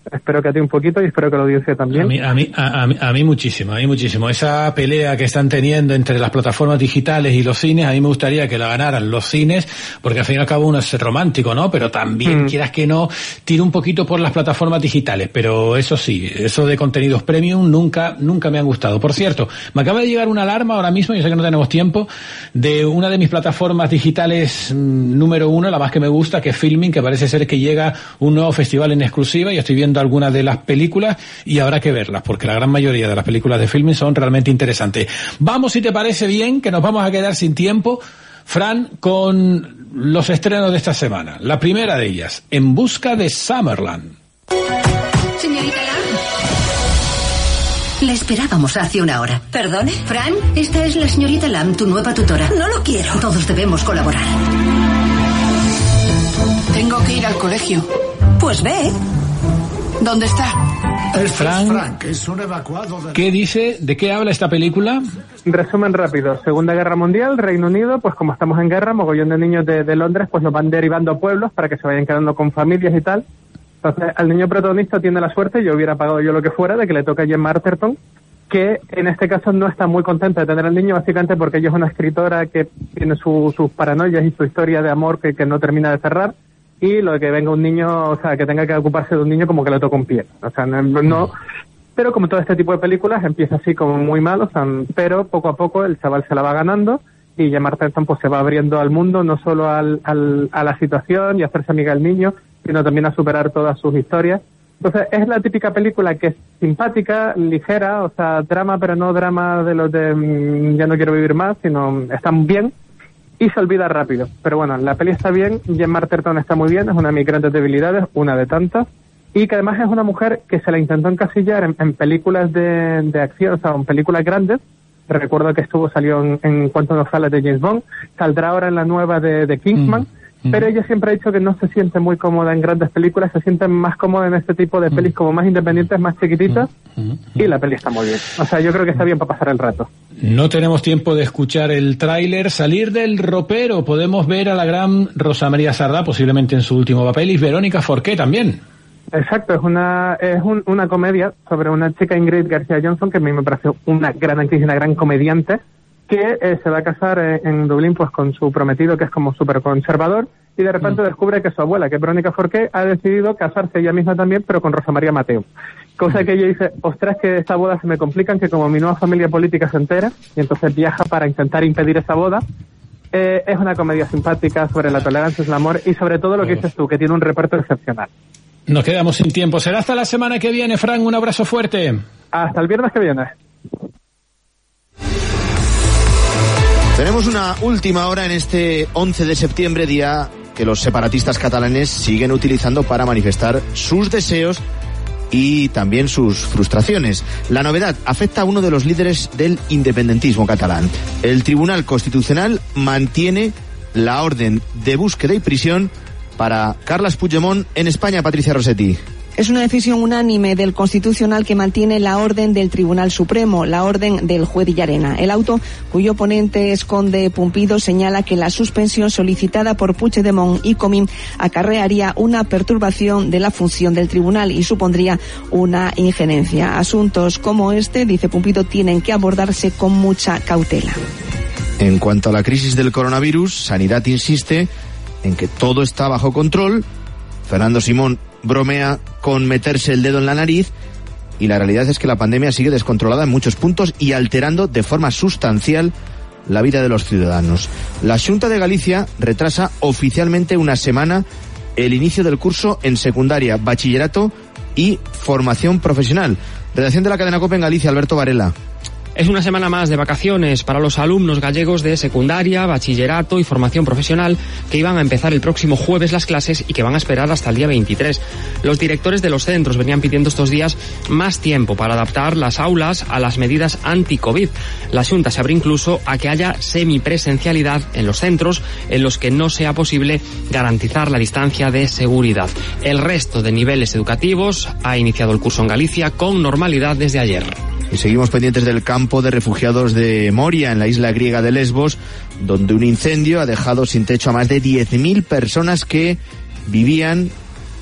Espero que a ti un poquito y espero que la audiencia también. A mí muchísimo. Esa pelea que están teniendo entre las plataformas digitales y los cines, a mí me gustaría que la ganaran los cines, porque al fin y al cabo uno es romántico, ¿no? Pero también, quieras que no, tira un poquito por las plataformas digitales. Pero eso sí, eso de contenidos premium nunca me han gustado. Por cierto, me acaba de llegar una alarma ahora mismo, yo sé que no tenemos tiempo, de una de mis plataformas digitales número 1, la más que me gusta, que es Filmin, que parece ser que llega un nuevo festival en exclusiva y estoy viendo algunas de las películas y habrá que verlas, porque la gran mayoría de las películas de Filmin son realmente interesantes. Vamos, si te parece bien, que nos vamos a quedar sin tiempo, Fran, con los estrenos de esta semana. La primera de ellas, En busca de Summerland. Señorita Lam. Le esperábamos hace una hora. ¿Perdone? Fran, esta es la señorita Lam, tu nueva tutora. No lo quiero. Todos debemos colaborar. Tengo que ir al colegio. Pues ve. ¿Dónde está? Frank, es un evacuado de... ¿Qué dice? ¿De qué habla esta película? Resumen rápido. Segunda Guerra Mundial, Reino Unido, pues como estamos en guerra, mogollón de niños de Londres, pues los van derivando a pueblos para que se vayan quedando con familias y tal. Entonces, al niño protagonista tiene la suerte, yo hubiera pagado yo lo que fuera, de que le toca a Gemma Arterton, que en este caso no está muy contenta de tener al niño, básicamente porque ella es una escritora que tiene sus paranoias y su historia de amor que no termina de cerrar. Y lo de que venga un niño, o sea, que tenga que ocuparse de un niño como que le toca un pie. O sea, no, pero como todo este tipo de películas empieza así como muy mal, o sea, pero poco a poco el chaval se la va ganando y Gemma Arterton pues se va abriendo al mundo, no solo a la situación y a hacerse amiga del niño, sino también a superar todas sus historias. Entonces es la típica película que es simpática, ligera, o sea, drama, pero no drama de los de ya no quiero vivir más, sino están bien. Y se olvida rápido. Pero bueno, la peli está bien, Gemma Arterton está muy bien, es una de mis grandes debilidades, una de tantas, y que además es una mujer que se la intentó encasillar en películas de acción, o sea, en películas grandes. Recuerdo que salió en Quantum of Solace de James Bond, saldrá ahora en la nueva de Kingsman, pero ella siempre ha dicho que no se siente muy cómoda en grandes películas, se siente más cómoda en este tipo de pelis como más independientes, más chiquititas, y la peli está muy bien. O sea, yo creo que está bien para pasar el rato. No tenemos tiempo de escuchar el tráiler. Salir del ropero, podemos ver a la gran Rosa María Sardá, posiblemente en su último papel, y Verónica Forqué también. Exacto, es una comedia sobre una chica, Ingrid García Johnson, que a mí me pareció una gran actriz, una gran comediante, que se va a casar en Dublín pues con su prometido, que es como súper conservador, y de repente descubre que su abuela, que es Verónica Forqué, ha decidido casarse ella misma también, pero con Rosa María Mateo. Cosa que ella dice, ostras, que esta boda se me complican, que como mi nueva familia política se entera, y entonces viaja para intentar impedir esa boda. Es una comedia simpática sobre la tolerancia, el amor, y sobre todo lo que dices tú, que tiene un reparto excepcional. Nos quedamos sin tiempo. Será hasta la semana que viene, Fran. Un abrazo fuerte. Hasta el viernes que viene. Tenemos una última hora en este 11 de septiembre, día que los separatistas catalanes siguen utilizando para manifestar sus deseos y también sus frustraciones. La novedad afecta a uno de los líderes del independentismo catalán. El Tribunal Constitucional mantiene la orden de búsqueda y prisión para Carles Puigdemont en España. Patricia Rossetti. Es una decisión unánime del Constitucional que mantiene la orden del Tribunal Supremo, la orden del juez Llarena. El auto, cuyo ponente es Conde Pumpido, señala que la suspensión solicitada por Puigdemont y Comín acarrearía una perturbación de la función del tribunal y supondría una injerencia. Asuntos como este, dice Pumpido, tienen que abordarse con mucha cautela. En cuanto a la crisis del coronavirus, Sanidad insiste en que todo está bajo control. Fernando Simón bromea con meterse el dedo en la nariz y la realidad es que la pandemia sigue descontrolada en muchos puntos y alterando de forma sustancial la vida de los ciudadanos. La Xunta de Galicia retrasa oficialmente una semana el inicio del curso en secundaria, bachillerato y formación profesional. Redacción de la cadena COPE en Galicia, Alberto Varela. Es una semana más de vacaciones para los alumnos gallegos de secundaria, bachillerato y formación profesional que iban a empezar el próximo jueves las clases y que van a esperar hasta el día 23. Los directores de los centros venían pidiendo estos días más tiempo para adaptar las aulas a las medidas anti-COVID. La Xunta se abre incluso a que haya semipresencialidad en los centros en los que no sea posible garantizar la distancia de seguridad. El resto de niveles educativos ha iniciado el curso en Galicia con normalidad desde ayer. Y seguimos pendientes del campo de refugiados de Moria, en la isla griega de Lesbos, donde un incendio ha dejado sin techo a más de 10.000 personas que vivían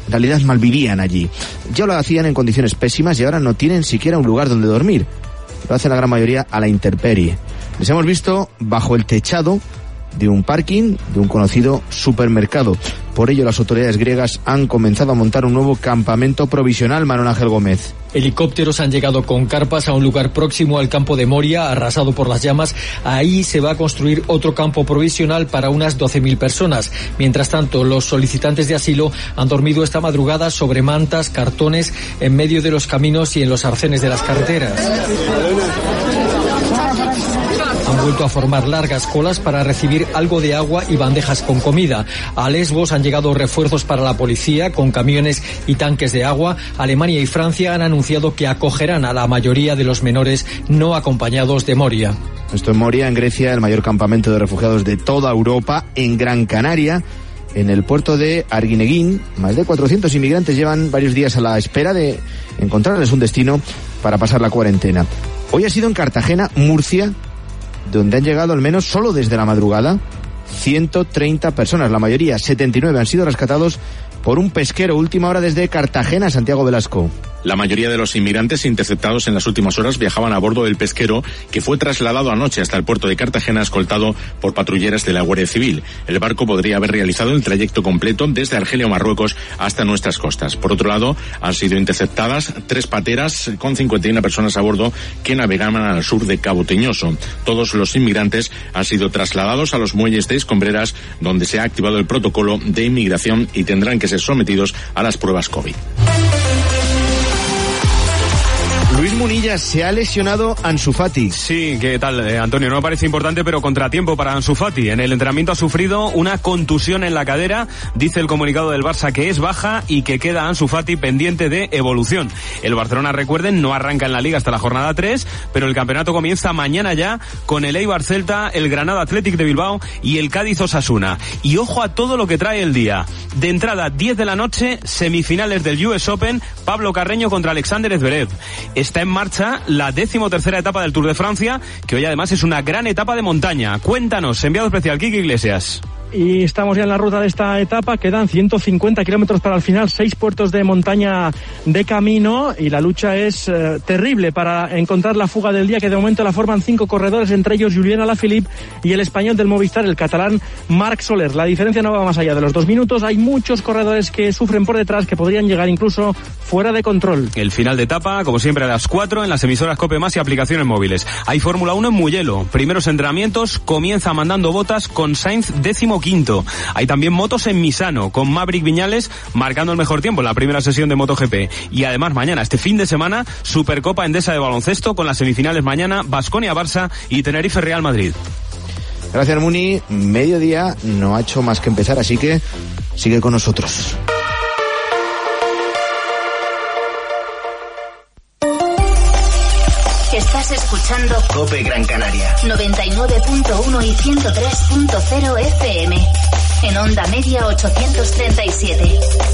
en realidad malvivían allí. Ya lo hacían en condiciones pésimas y ahora no tienen siquiera un lugar donde dormir. Lo hacen la gran mayoría a la intemperie. Les hemos visto bajo el techado de un parking de un conocido supermercado. Por ello, las autoridades griegas han comenzado a montar un nuevo campamento provisional. Manuel Ángel Gómez. Helicópteros han llegado con carpas a un lugar próximo al campo de Moria, arrasado por las llamas. Ahí se va a construir otro campo provisional para unas 12.000 personas. Mientras tanto, los solicitantes de asilo han dormido esta madrugada sobre mantas, cartones, en medio de los caminos y en los arcenes de las carreteras. Han vuelto a formar largas colas para recibir algo de agua y bandejas con comida. A Lesbos han llegado refuerzos para la policía con camiones y tanques de agua. Alemania y Francia han anunciado que acogerán a la mayoría de los menores no acompañados de Moria. Esto en Moria, en Grecia, el mayor campamento de refugiados de toda Europa. En Gran Canaria, en el puerto de Arguineguín, más de 400 inmigrantes llevan varios días a la espera de encontrarles un destino para pasar la cuarentena. Hoy ha sido en Cartagena, Murcia, donde han llegado al menos solo desde la madrugada 130 personas. La mayoría, 79, han sido rescatados por un pesquero. Última hora desde Cartagena, Santiago Velasco. La mayoría de los inmigrantes interceptados en las últimas horas viajaban a bordo del pesquero, que fue trasladado anoche hasta el puerto de Cartagena, escoltado por patrulleras de la Guardia Civil. El barco podría haber realizado el trayecto completo desde Argelia o Marruecos hasta nuestras costas. Por otro lado, han sido interceptadas 3 pateras con 51 personas a bordo que navegaban al sur de Cabo Teñoso. Todos los inmigrantes han sido trasladados a los muelles de Escombreras, donde se ha activado el protocolo de inmigración y tendrán que ser sometidos a las pruebas COVID. Luis Munilla, se ha lesionado Ansu Fati. Sí, ¿qué tal, Antonio? No me parece importante, pero contratiempo para Ansu Fati. En el entrenamiento ha sufrido una contusión en la cadera. Dice el comunicado del Barça que es baja y que queda Ansu Fati pendiente de evolución. El Barcelona, recuerden, no arranca en la Liga hasta la jornada 3, pero el campeonato comienza mañana ya con el Eibar Celta, el Granada Athletic de Bilbao y el Cádiz Osasuna. Y ojo a todo lo que trae el día. De entrada, 10 de la noche, semifinales del US Open, Pablo Carreño contra Alexander Zverev. Está en marcha la 13ª etapa del Tour de Francia, que hoy además es una gran etapa de montaña. Cuéntanos, enviado especial Quique Iglesias. Y estamos ya en la ruta de esta etapa, quedan 150 kilómetros para el final, 6 puertos de montaña de camino y la lucha es terrible para encontrar la fuga del día, que de momento la forman 5 corredores, entre ellos Julián Alaphilippe y el español del Movistar, el catalán Marc Soler. La diferencia no va más allá de los 2 minutos, hay muchos corredores que sufren por detrás, que podrían llegar incluso fuera de control. El final de etapa, como siempre, a las 4 en las emisoras COPE+ y aplicaciones móviles. Hay Fórmula 1 en Mugello, primeros entrenamientos, comienza mandando botas con Sainz 15º. Hay también motos en Misano, con Maverick Viñales marcando el mejor tiempo en la primera sesión de MotoGP. Y además mañana, este fin de semana, Supercopa Endesa de baloncesto, con las semifinales mañana, Baskonia-Barça y Tenerife-Real Madrid. Gracias, Muni. Mediodía no ha hecho más que empezar, así que sigue con nosotros. Estás escuchando COPE Gran Canaria 99.1 y 103.0 FM. En onda media 837.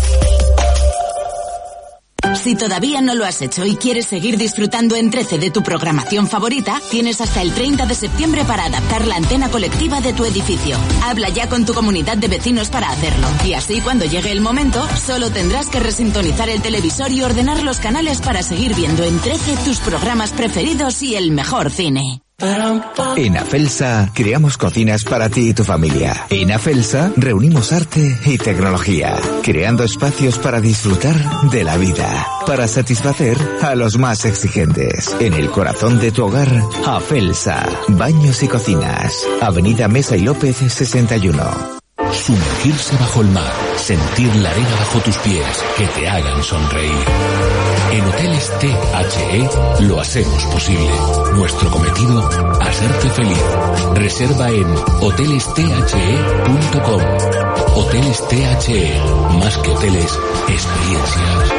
Si todavía no lo has hecho y quieres seguir disfrutando en 13 de tu programación favorita, tienes hasta el 30 de septiembre para adaptar la antena colectiva de tu edificio. Habla ya con tu comunidad de vecinos para hacerlo. Y así, cuando llegue el momento, solo tendrás que resintonizar el televisor y ordenar los canales para seguir viendo en 13 tus programas preferidos y el mejor cine. En Afelsa creamos cocinas para ti y tu familia. En Afelsa reunimos arte y tecnología, creando espacios para disfrutar de la vida, para satisfacer a los más exigentes. En el corazón de tu hogar, Afelsa, baños y cocinas. Avenida Mesa y López 61. Sumergirse bajo el mar, sentir la arena bajo tus pies, que te hagan sonreír. En Hoteles THE lo hacemos posible. Nuestro cometido, hacerte feliz. Reserva en hotelesthe.com. Hoteles THE, más que hoteles, experiencias.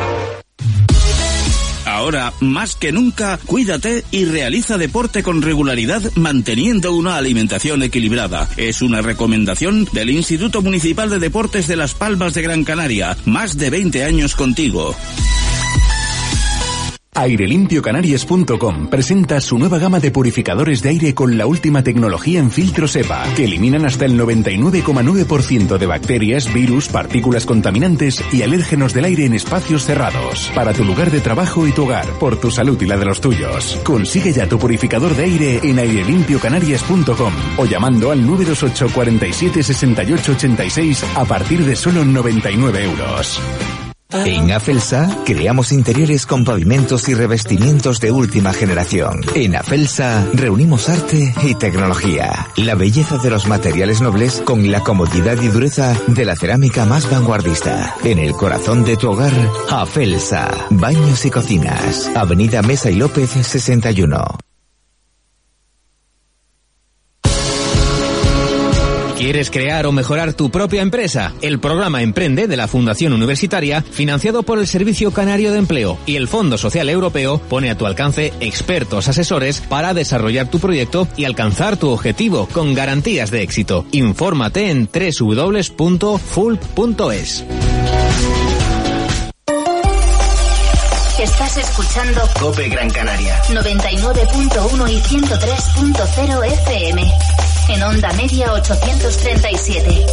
Ahora, más que nunca, cuídate y realiza deporte con regularidad manteniendo una alimentación equilibrada. Es una recomendación del Instituto Municipal de Deportes de Las Palmas de Gran Canaria. Más de 20 años contigo. Airelimpiocanarias.com presenta su nueva gama de purificadores de aire con la última tecnología en filtros EPA, que eliminan hasta el 99,9% de bacterias, virus, partículas contaminantes y alérgenos del aire en espacios cerrados. Para tu lugar de trabajo y tu hogar, por tu salud y la de los tuyos. Consigue ya tu purificador de aire en airelimpiocanarias.com o llamando al 928 47 68 86 a partir de solo 99 euros. En Afelsa creamos interiores con pavimentos y revestimientos de última generación. En Afelsa reunimos arte y tecnología, la belleza de los materiales nobles con la comodidad y dureza de la cerámica más vanguardista. En el corazón de tu hogar, Afelsa, baños y cocinas. Avenida Mesa y López 61. ¿Quieres crear o mejorar tu propia empresa? El programa Emprende de la Fundación Universitaria, financiado por el Servicio Canario de Empleo y el Fondo Social Europeo, pone a tu alcance expertos asesores para desarrollar tu proyecto y alcanzar tu objetivo con garantías de éxito. Infórmate en www.fulp.es. Estás escuchando COPE Gran Canaria 99.1 y 103.0 FM. En onda media 837.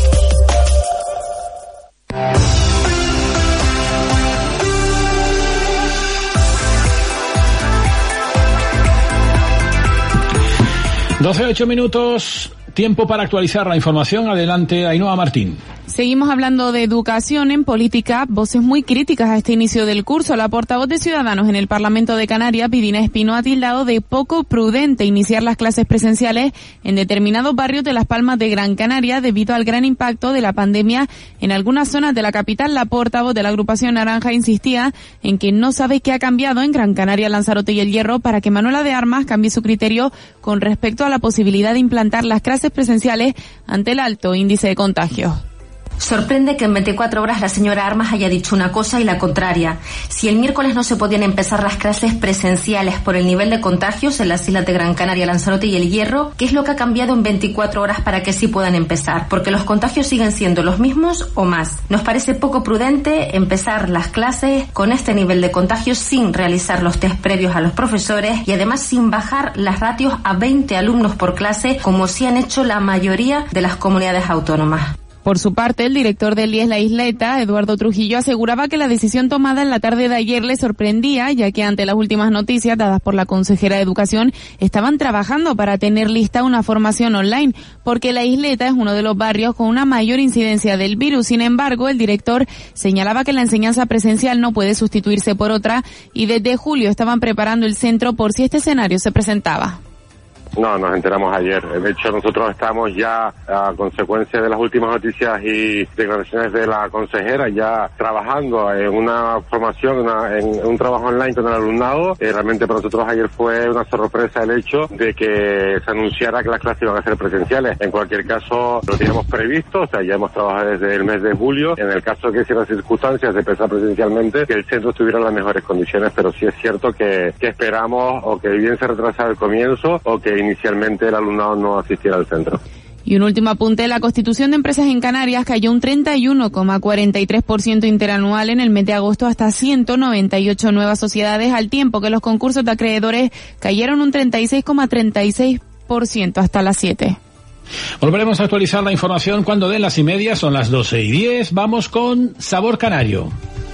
Doce 8 minutos, tiempo para actualizar la información. Adelante, Ainhoa Martín. Seguimos hablando de educación. En política, voces muy críticas a este inicio del curso. La portavoz de Ciudadanos en el Parlamento de Canarias, Pidina Espino, ha tildado de poco prudente iniciar las clases presenciales en determinados barrios de Las Palmas de Gran Canaria debido al gran impacto de la pandemia en algunas zonas de la capital. La portavoz de la agrupación Naranja insistía en que no sabe qué ha cambiado en Gran Canaria, Lanzarote y El Hierro para que Manuela de Armas cambie su criterio con respecto a la posibilidad de implantar las clases presenciales ante el alto índice de contagios. Sorprende que en 24 horas la señora Armas haya dicho una cosa y la contraria. Si el miércoles no se podían empezar las clases presenciales por el nivel de contagios en las islas de Gran Canaria, Lanzarote y El Hierro, ¿qué es lo que ha cambiado en 24 horas para que sí puedan empezar? Porque los contagios siguen siendo los mismos o más. Nos parece poco prudente empezar las clases con este nivel de contagios sin realizar los test previos a los profesores y además sin bajar las ratios a 20 alumnos por clase, como sí han hecho la mayoría de las comunidades autónomas. Por su parte, el director del IES La Isleta, Eduardo Trujillo, aseguraba que la decisión tomada en la tarde de ayer le sorprendía, ya que ante las últimas noticias dadas por la consejera de Educación, estaban trabajando para tener lista una formación online, porque La Isleta es uno de los barrios con una mayor incidencia del virus. Sin embargo, el director señalaba que la enseñanza presencial no puede sustituirse por otra y desde julio estaban preparando el centro por si este escenario se presentaba. No, nos enteramos ayer. De hecho, nosotros estamos ya, a consecuencia de las últimas noticias y declaraciones de la consejera, ya trabajando en una formación, en un trabajo online con el alumnado. Realmente para nosotros ayer fue una sorpresa el hecho de que se anunciara que las clases iban a ser presenciales. En cualquier caso, lo teníamos previsto, o sea, ya hemos trabajado desde el mes de julio. En el caso de que las circunstancias de empezar presencialmente, que el centro estuviera en las mejores condiciones, pero sí es cierto que esperamos o que bien se retrasara el comienzo o que inicialmente el alumnado no asistiera al centro. Y un último apunte, la constitución de empresas en Canarias cayó un 31,43% interanual en el mes de agosto hasta 198 nuevas sociedades, al tiempo que los concursos de acreedores cayeron un 36,36% hasta las 7. Volveremos a actualizar la información cuando den las 1:30, son las 12:10. Vamos con Sabor Canario.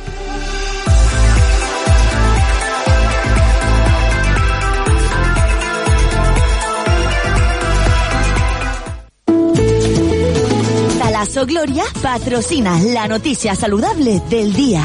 Talaso Gloria patrocina la noticia saludable del día.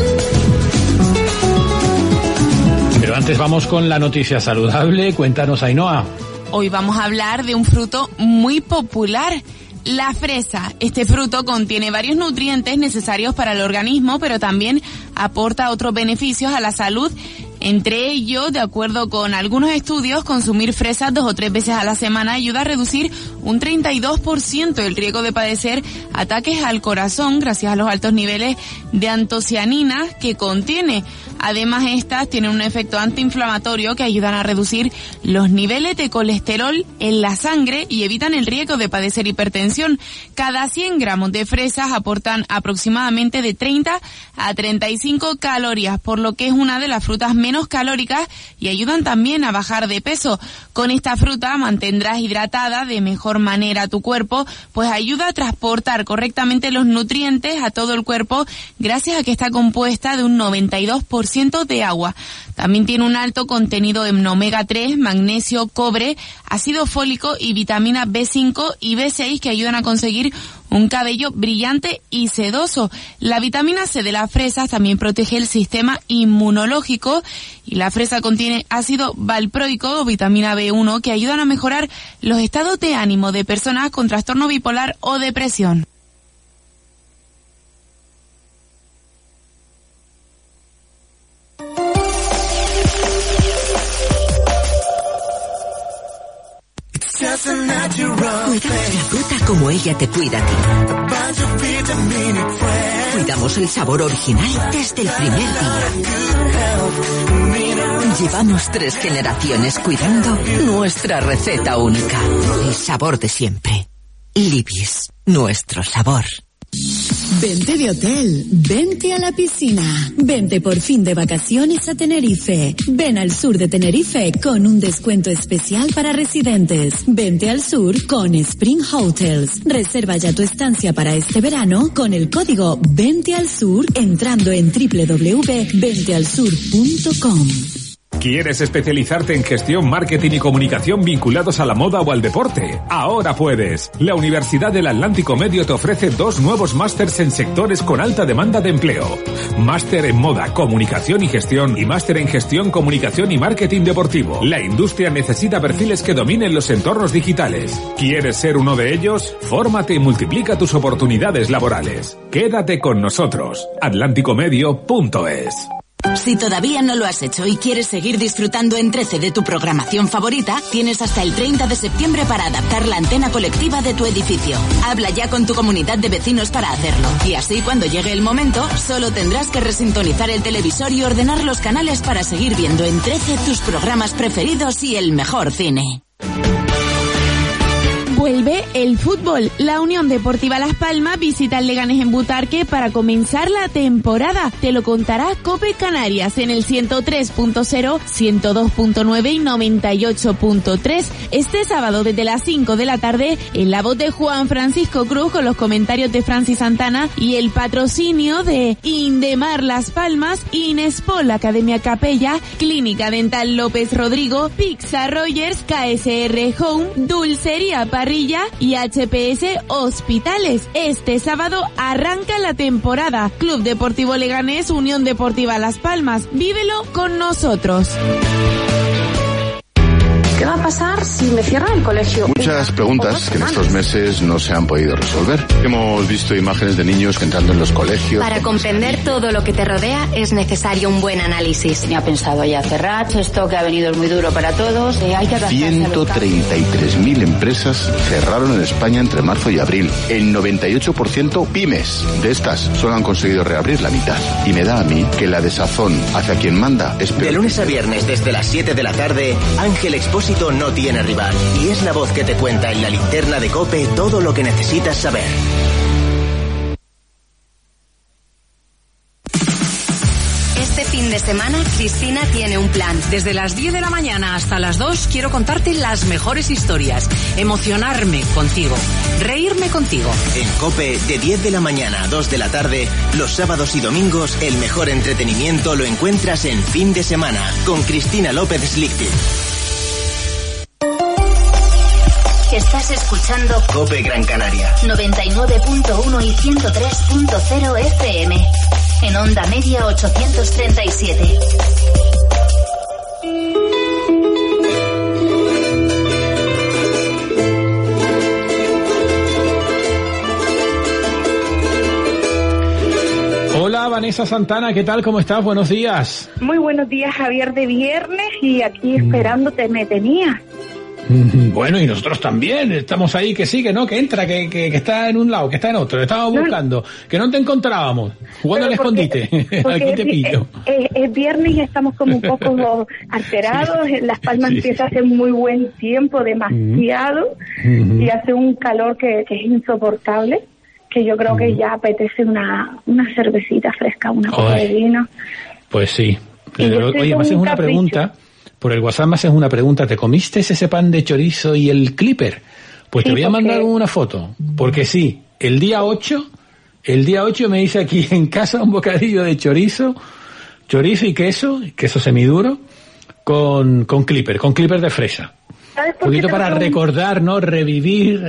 Pero antes vamos con la noticia saludable. Cuéntanos, Ainhoa. Hoy vamos a hablar de un fruto muy popular, la fresa. Este fruto contiene varios nutrientes necesarios para el organismo, pero también aporta otros beneficios a la salud. Entre ellos, de acuerdo con algunos estudios, consumir fresas 2 o 3 veces a la semana ayuda a reducir un 32% el riesgo de padecer ataques al corazón gracias a los altos niveles de antocianinas que contiene. Además, estas tienen un efecto antiinflamatorio que ayudan a reducir los niveles de colesterol en la sangre y evitan el riesgo de padecer hipertensión. Cada 100 gramos de fresas aportan aproximadamente de 30 a 35 calorías, por lo que es una de las frutas menos calóricas y ayudan también a bajar de peso. Con esta fruta mantendrás hidratada de mejor manera tu cuerpo, pues ayuda a transportar correctamente los nutrientes a todo el cuerpo gracias a que está compuesta de un 92% de agua. También tiene un alto contenido en omega 3, magnesio, cobre, ácido fólico y vitamina B5 y B6 que ayudan a conseguir un cabello brillante y sedoso. La vitamina C de las fresas también protege el sistema inmunológico y la fresa contiene ácido valproico o vitamina B1 que ayudan a mejorar los estados de ánimo de personas con trastorno bipolar o depresión. Cuidamos la fruta como ella te cuida a ti. Cuidamos el sabor original desde el primer día. Llevamos 3 generaciones cuidando nuestra receta única. El sabor de siempre. Libis, nuestro sabor. Vente de hotel, vente a la piscina, vente por fin de vacaciones a Tenerife. Ven al sur de Tenerife con un descuento especial para residentes. Vente al sur con Spring Hotels. Reserva ya tu estancia para este verano con el código Vente al Sur entrando en www.ventealsur.com. ¿Quieres especializarte en gestión, marketing y comunicación vinculados a la moda o al deporte? Ahora puedes. La Universidad del Atlántico Medio te ofrece 2 nuevos másters en sectores con alta demanda de empleo. Máster en moda, comunicación y gestión y máster en gestión, comunicación y marketing deportivo. La industria necesita perfiles que dominen los entornos digitales. ¿Quieres ser uno de ellos? Fórmate y multiplica tus oportunidades laborales. Quédate con nosotros. atlánticomedio.es. Si todavía no lo has hecho y quieres seguir disfrutando en 13 de tu programación favorita, tienes hasta el 30 de septiembre para adaptar la antena colectiva de tu edificio. Habla ya con tu comunidad de vecinos para hacerlo. Y así, cuando llegue el momento, solo tendrás que resintonizar el televisor y ordenar los canales para seguir viendo en 13 tus programas preferidos y el mejor cine. Vuelve el fútbol. La Unión Deportiva Las Palmas visita el Leganés en Butarque para comenzar la temporada. Te lo contará COPE Canarias en el 103.0, 102.9 y 98.3. Este sábado desde las 5 de la tarde en la voz de Juan Francisco Cruz con los comentarios de Francis Santana y el patrocinio de Indemar Las Palmas, Inespol Academia Capella, Clínica Dental López Rodrigo, Pizza Rogers, KSR Home, Dulcería Parrilla y HPS Hospitales. Este sábado arranca la temporada. Club Deportivo Leganés, Unión Deportiva Las Palmas. Vívelo con nosotros. ¿Qué va a pasar si me cierran el colegio? Muchas preguntas que en estos meses no se han podido resolver. Hemos visto imágenes de niños que entrando en los colegios. Para comprender todo lo que te rodea es necesario un buen análisis. Tenía pensado ya cerrar, esto que ha venido es muy duro para todos. Hay que adaptarse a los 133.000 empresas cerraron en España entre marzo y abril. El 98% pymes. De estas solo han conseguido reabrir la mitad. Y me da a mí que la desazón hacia quien manda es peor. De lunes a viernes desde las 7 de la tarde, Ángel Expósito no tiene rival y es la voz que te cuenta en la linterna de COPE todo lo que necesitas saber. Este fin de semana, Cristina tiene un plan. Desde las 10 de la mañana hasta las 2 quiero contarte las mejores historias, emocionarme contigo, reírme contigo. En COPE, de 10 de la mañana a 2 de la tarde, los sábados y domingos, el mejor entretenimiento lo encuentras en Fin de Semana, con Cristina López Slichting. Estás escuchando COPE Gran Canaria 99.1 y 103.0 FM. En onda media 837. Hola Vanessa Santana, ¿qué tal? ¿Cómo estás? Buenos días. Muy buenos días, Javier, de viernes y aquí esperándote me tenía. Bueno, y nosotros también estamos ahí, que sí, que no, que entra, que está en un lado, que está en otro, estamos buscando, que no te encontrábamos, jugando al escondite, aquí te pillo. Es viernes y estamos como un poco alterados, en Las Palmas empieza a hacer muy buen tiempo, demasiado, y hace un calor que es insoportable, que yo creo que ya apetece una cervecita fresca, una copa de vino. Pues sí. Oye, me haces una pregunta. Por el WhatsApp me haces una pregunta. ¿Te comiste ese pan de chorizo y el clipper? Pues te voy a mandar una foto. Porque sí, el día 8 me hice aquí en casa un bocadillo de chorizo y queso semiduro, con clipper de fresa. Un poquito para recordar, ¿no? Revivir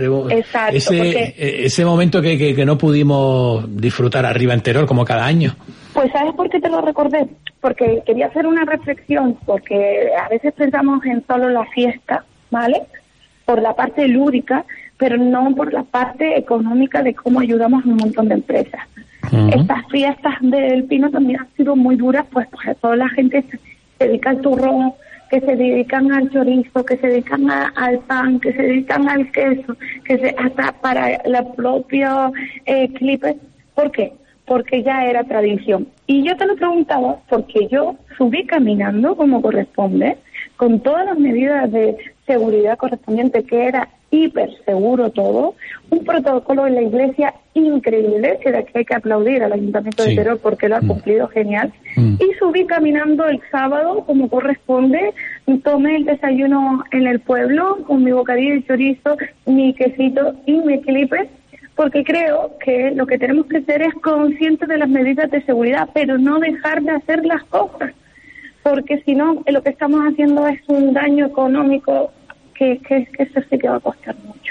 ese momento que no pudimos disfrutar arriba en Teror como cada año. Pues ¿sabes por qué te lo recordé? Porque quería hacer una reflexión, porque a veces pensamos en solo la fiesta, ¿vale? Por la parte lúdica, pero no por la parte económica de cómo ayudamos a un montón de empresas. Estas fiestas del Pino también han sido muy duras, pues toda la gente se dedica al turrón, que se dedican al chorizo, que se dedican al pan, que se dedican al queso, hasta para la propia clipper. ¿Por qué? Porque ya era tradición. Y yo te lo preguntaba porque yo subí caminando como corresponde, con todas las medidas de seguridad correspondientes, que era hiper seguro todo, un protocolo en la iglesia increíble, que de aquí hay que aplaudir al Ayuntamiento de Teror porque lo ha cumplido genial, y subí caminando el sábado como corresponde, tomé el desayuno en el pueblo con mi bocadillo de chorizo, mi quesito y mi clipper, porque creo que lo que tenemos que ser es conscientes de las medidas de seguridad, pero no dejar de hacer las cosas, porque si no, lo que estamos haciendo es un daño económico que eso sí que va a costar mucho.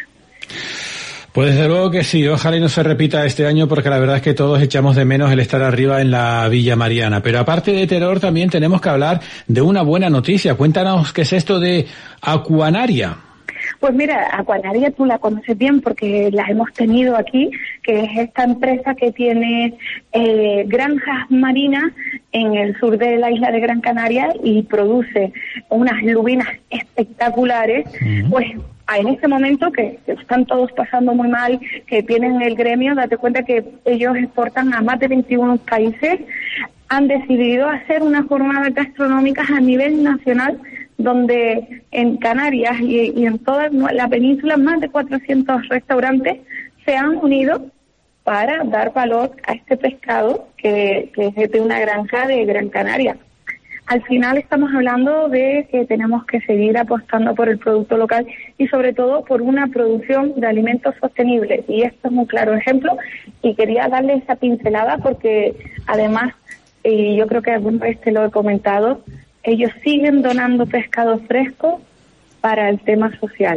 Pues desde luego que sí, ojalá y no se repita este año, porque la verdad es que todos echamos de menos el estar arriba en la Villa Mariana. Pero aparte de Teror, también tenemos que hablar de una buena noticia. Cuéntanos qué es esto de Aquanaria. Pues mira, Aquanaria tú la conoces bien porque la hemos tenido aquí, que es esta empresa que tiene granjas marinas en el sur de la isla de Gran Canaria y produce unas lubinas espectaculares. Pues en este momento que están todos pasando muy mal, que tienen el gremio, date cuenta que ellos exportan a más de 21 países, han decidido hacer unas jornadas gastronómicas a nivel nacional, donde en Canarias y en toda la península más de 400 restaurantes se han unido para dar valor a este pescado que es de una granja de Gran Canaria. Al final estamos hablando de que tenemos que seguir apostando por el producto local y sobre todo por una producción de alimentos sostenibles, y esto es un claro ejemplo, y quería darle esa pincelada porque además, y yo creo que alguna vez te lo he comentado, ellos siguen donando pescado fresco para el tema social.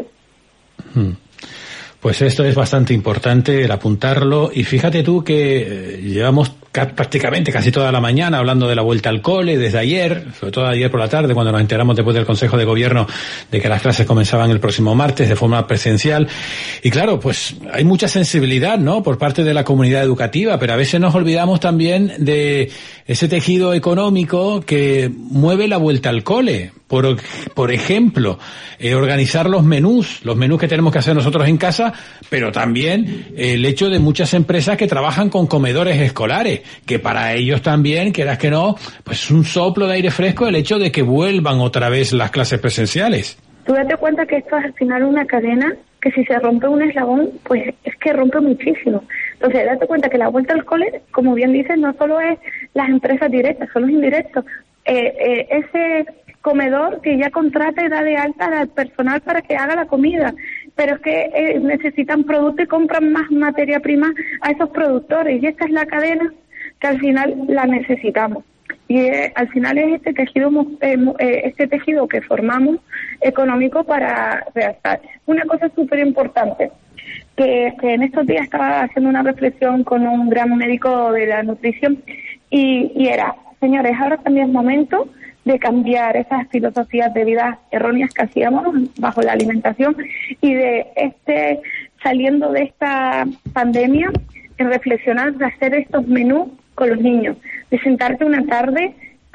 Pues esto es bastante importante, el apuntarlo, y fíjate tú que llevamos prácticamente casi toda la mañana hablando de la vuelta al cole, desde ayer, sobre todo ayer por la tarde, cuando nos enteramos después del Consejo de Gobierno de que las clases comenzaban el próximo martes de forma presencial. Y claro, pues hay mucha sensibilidad, ¿no?, por parte de la comunidad educativa, pero a veces nos olvidamos también de ese tejido económico que mueve la vuelta al cole. Por ejemplo, organizar los menús que tenemos que hacer nosotros en casa, pero también el hecho de muchas empresas que trabajan con comedores escolares, que para ellos también, quieras que no, pues un soplo de aire fresco el hecho de que vuelvan otra vez las clases presenciales. Tú date cuenta que esto es al final una cadena que si se rompe un eslabón, pues es que rompe muchísimo. Entonces, date cuenta que la vuelta al cole, como bien dices, no solo es las empresas directas, son los indirectos. Ese comedor que ya contrata y da de alta al personal para que haga la comida, pero es que necesitan producto y compran más materia prima a esos productores, y esta es la cadena que al final la necesitamos, y al final es este tejido que formamos económico para realzar. Una cosa súper importante, que en estos días estaba haciendo una reflexión con un gran médico de la nutrición, y era, señores, ahora también es momento de cambiar esas filosofías de vida erróneas que hacíamos bajo la alimentación, y de saliendo de esta pandemia, en reflexionar de hacer estos menús con los niños, de sentarte una tarde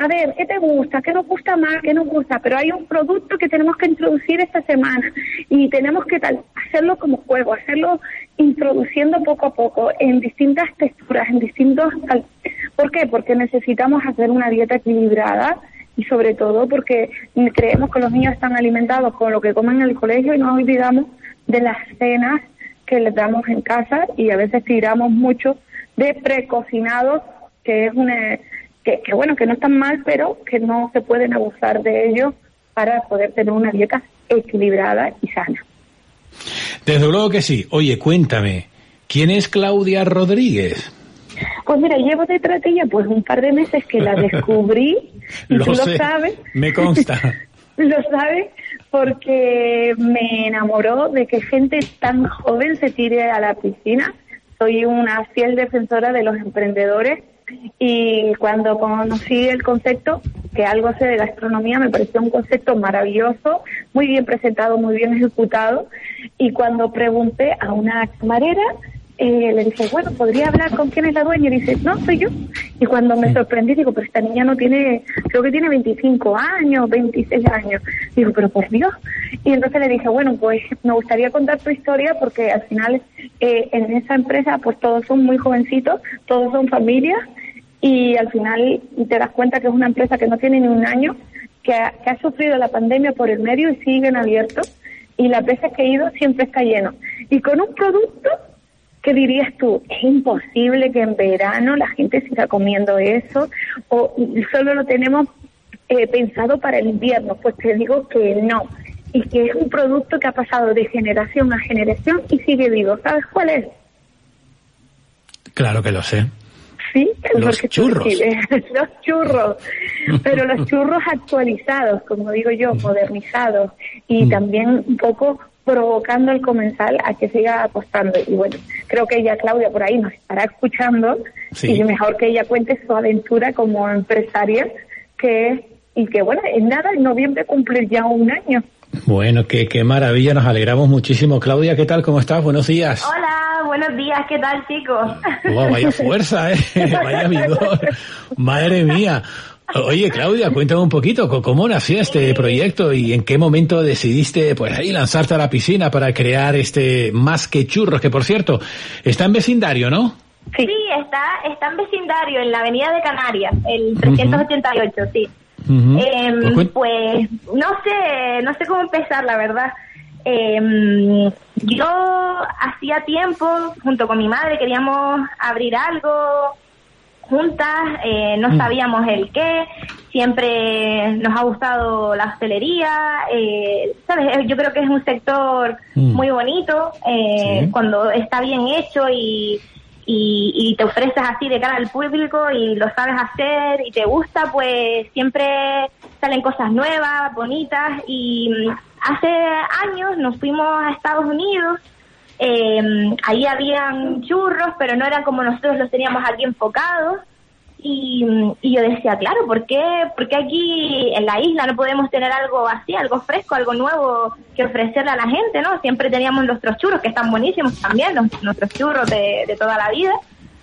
a ver, ¿qué te gusta? ¿Qué nos gusta más? ¿Qué nos gusta? Pero hay un producto que tenemos que introducir esta semana y tenemos que hacerlo como juego, hacerlo introduciendo poco a poco en distintas texturas, en distintos... ¿Por qué? Porque necesitamos hacer una dieta equilibrada y sobre todo porque creemos que los niños están alimentados con lo que comen en el colegio y nos olvidamos de las cenas que les damos en casa y a veces tiramos mucho de precocinados, que es que bueno, que no están mal, pero que no se pueden abusar de ellos para poder tener una dieta equilibrada y sana. Desde luego que sí. Oye, cuéntame, ¿quién es Claudia Rodríguez? Pues mira, llevo detrás de ella pues un par de meses que la descubrí y tú lo sabes. Me consta. Lo sabes porque me enamoró de que gente tan joven se tire a la piscina. Soy una fiel defensora de los emprendedores y cuando conocí el concepto, que algo sé de gastronomía, me pareció un concepto maravilloso, muy bien presentado, muy bien ejecutado, y cuando pregunté a una camarera, le dije, bueno, ¿podría hablar con quién es la dueña? Y dice, no, soy yo. Y cuando me sorprendí, digo, pero esta niña no tiene, creo que tiene 25 años, 26 años. Digo, pero por Dios. Y entonces le dije, bueno, pues me gustaría contar tu historia porque al final en esa empresa pues todos son muy jovencitos, todos son familias y al final te das cuenta que es una empresa que no tiene ni un año, que ha sufrido la pandemia por el medio y siguen abiertos y las veces que he ido siempre está lleno. Y con un producto... ¿Qué dirías tú? ¿Es imposible que en verano la gente siga comiendo eso? ¿O solo lo tenemos pensado para el invierno? Pues te digo que no. Y que es un producto que ha pasado de generación a generación y sigue vivo. ¿Sabes cuál es? Claro que lo sé. Sí, los churros. Los churros. Pero los churros actualizados, como digo yo, modernizados. Y también un poco... provocando al comensal a que siga apostando. Y bueno, creo que ella, Claudia, por ahí nos estará escuchando, sí. Y mejor que ella cuente su aventura como empresaria, y que bueno, en nada, en noviembre cumple ya un año. Bueno, qué maravilla, nos alegramos muchísimo. Claudia, ¿qué tal? ¿Cómo estás? Buenos días. Hola, buenos días, ¿qué tal, chicos? Wow, vaya fuerza, vaya vigor. Madre mía. Oye, Claudia, cuéntame un poquito, ¿cómo nació este proyecto y en qué momento decidiste, pues ahí, lanzarte a la piscina para crear Más que Churros, que por cierto, está en vecindario, ¿no? Sí, está en vecindario, en la avenida de Canarias, el 388, sí. Pues no sé cómo empezar, la verdad. Yo hacía tiempo, junto con mi madre, queríamos abrir algo juntas, no sabíamos el qué, siempre nos ha gustado la hostelería, ¿sabes? Yo creo que es un sector muy bonito, sí. Cuando está bien hecho y te ofreces así de cara al público y lo sabes hacer y te gusta, pues siempre salen cosas nuevas, bonitas, y hace años nos fuimos a Estados Unidos. Ahí habían churros, pero no eran como nosotros los teníamos aquí enfocados. Y yo decía, claro, ¿por qué aquí en la isla no podemos tener algo así, algo fresco, algo nuevo que ofrecerle a la gente, ¿no? Siempre teníamos nuestros churros, que están buenísimos también, nuestros churros de toda la vida.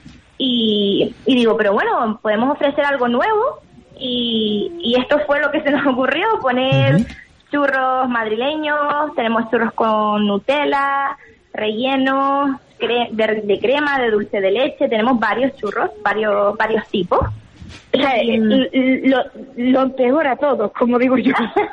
Y digo, pero bueno, podemos ofrecer algo nuevo. Y esto fue lo que se nos ocurrió, poner churros madrileños, tenemos churros con Nutella, rellenos de crema, de dulce de leche, tenemos varios churros, varios tipos. O sea, lo empeora todo, como digo yo.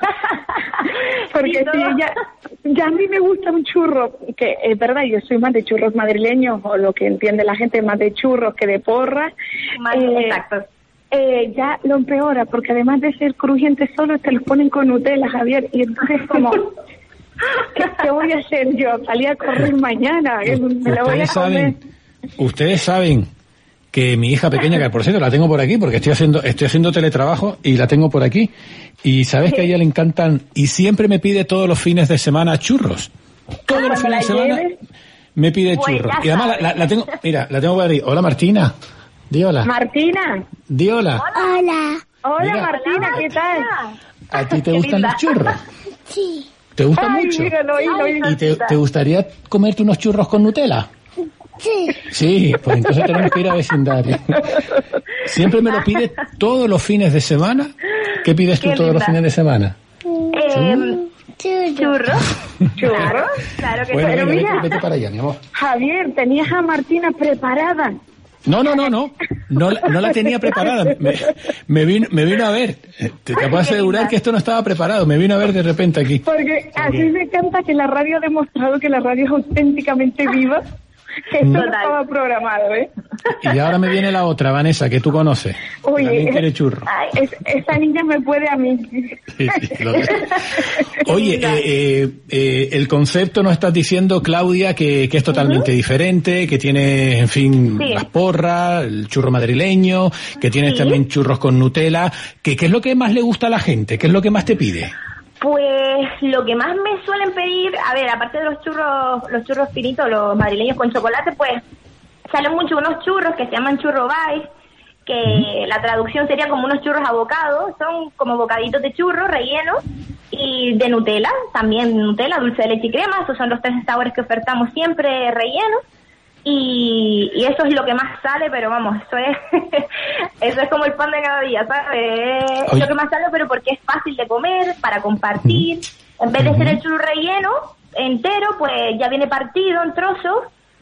Porque si ya a mí me gusta un churro, que es verdad, yo soy más de churros madrileños, o lo que entiende la gente, más de churros que de porras. Exacto. Ya lo empeora, porque además de ser crujiente solo, te los ponen con Nutella, Javier, y entonces como... ¿Qué voy a hacer yo? Salí a correr mañana. Me la voy a comer. Ustedes saben que mi hija pequeña, que por cierto la tengo por aquí, porque estoy haciendo teletrabajo y la tengo por aquí, y sabes que a ella le encantan, y siempre me pide todos los fines de semana churros. Todos los fines de semana me pide churros. Y además la tengo, mira, la tengo por ahí. Hola, Martina. Di hola. Martina. Di hola. Hola. Hola, Mira, Martina, ¿qué tal? ¿A ti te gustan los churros? Sí. ¿Te gusta mucho? ¿Y te gustaría comerte unos churros con Nutella? Sí. Sí, pues entonces tenemos que ir a vecindario. Siempre me lo pide todos los fines de semana. ¿Qué pides tú todos los fines de semana? Churros. Claro que bueno, sí. Vete para allá, mi amor. Javier, tenías a Martina preparada. No la tenía preparada. Me vino a ver. Te puedo asegurar que esto no estaba preparado. Me vino a ver de repente aquí. Porque así me encanta que la radio ha demostrado que la radio es auténticamente viva. Que esto no estaba programado, ¿eh? Y ahora me viene la otra, Vanessa, que tú conoces. Oye, también quiere churro. Esta niña me puede a mí. Sí, Oye, el concepto nos estás diciendo, Claudia, que es totalmente diferente, que tienes, en fin, las porras, el churro madrileño, que tienes también churros con Nutella. ¿Qué es lo que más le gusta a la gente? ¿Qué es lo que más te pide? Pues lo que más me suelen pedir, a ver, aparte de los churros finitos, los madrileños con chocolate, pues salen mucho unos churros que se llaman churro bites, que la traducción sería como unos churros abocados, son como bocaditos de churro rellenos y de Nutella, también Nutella, dulce de leche y crema, esos son los 3 sabores que ofertamos siempre rellenos. Y eso es lo que más sale, pero vamos, eso es como el pan de cada día, ¿sabes? Es lo que más sale, pero porque es fácil de comer, para compartir. En vez de ser el churro relleno entero, pues ya viene partido en trozos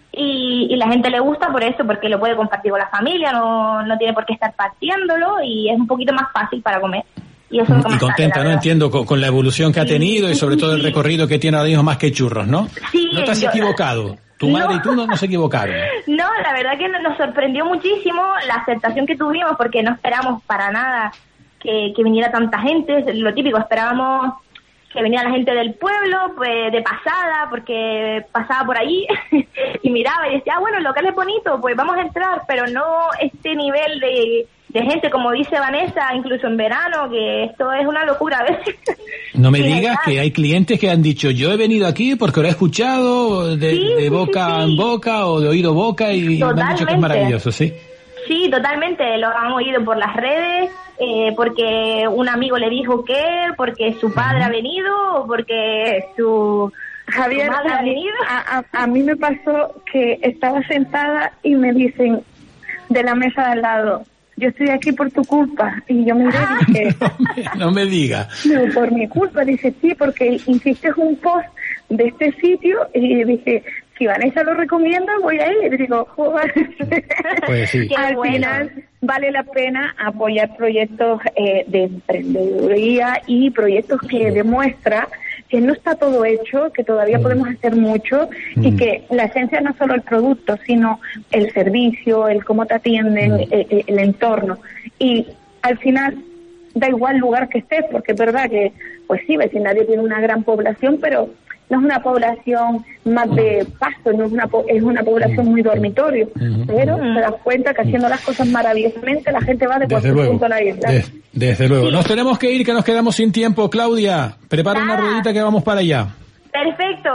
y la gente le gusta por eso, porque lo puede compartir con la familia, no tiene por qué estar partiéndolo y es un poquito más fácil para comer. Y eso es lo que más contenta, sale, ¿no? Entiendo, con la evolución que ha tenido y sobre todo el recorrido que tiene ahora mismo más que churros, ¿no? Sí, no te has equivocado. Tu madre y tú no se equivocaron. No, la verdad que nos sorprendió muchísimo la aceptación que tuvimos porque no esperamos para nada que viniera tanta gente. Lo típico, esperábamos que viniera la gente del pueblo, pues de pasada, porque pasaba por allí y miraba y decía, bueno, el local es bonito, pues vamos a entrar, pero no este nivel de gente, como dice Vanessa, incluso en verano, que esto es una locura a veces. No me digas que hay clientes que han dicho, yo he venido aquí porque lo he escuchado de boca en boca o de oído a boca y me han dicho que es maravilloso, ¿sí? Sí, totalmente, lo han oído por las redes, porque un amigo le dijo porque su padre ha venido o porque su madre ha venido. A mí me pasó que estaba sentada y me dicen de la mesa de al lado, yo estoy aquí por tu culpa. Y yo miré y dije... No me diga. No, por mi culpa. Dice, sí, porque hiciste un post de este sitio y dije, si Vanessa lo recomienda, voy a ir. Y digo, joder. Pues sí. Al final vale la pena apoyar proyectos de emprendeduría y proyectos que demuestran que no está todo hecho, que todavía podemos hacer mucho y que la esencia no es solo el producto, sino el servicio, el cómo te atienden, el entorno. Y al final da igual lugar que estés, porque es verdad que, pues sí, vecindario tiene una gran población, pero no es una población más de paso, es una población muy dormitorio. Pero te das cuenta que haciendo las cosas maravillosamente la gente va de cualquier punto a la isla. Desde luego. Sí. Nos tenemos que ir, que nos quedamos sin tiempo. Claudia, prepara una ruedita que vamos para allá. Perfecto.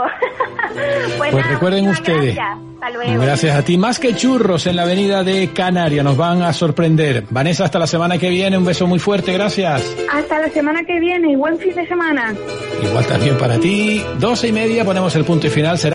Pues recuerden ustedes. Gracias. Hasta luego. Gracias a ti. Más que churros en la avenida de Canarias. Nos van a sorprender. Vanessa, hasta la semana que viene. Un beso muy fuerte. Gracias. Hasta la semana que viene y buen fin de semana. Igual también para ti. 12:30 ponemos el punto y final. Será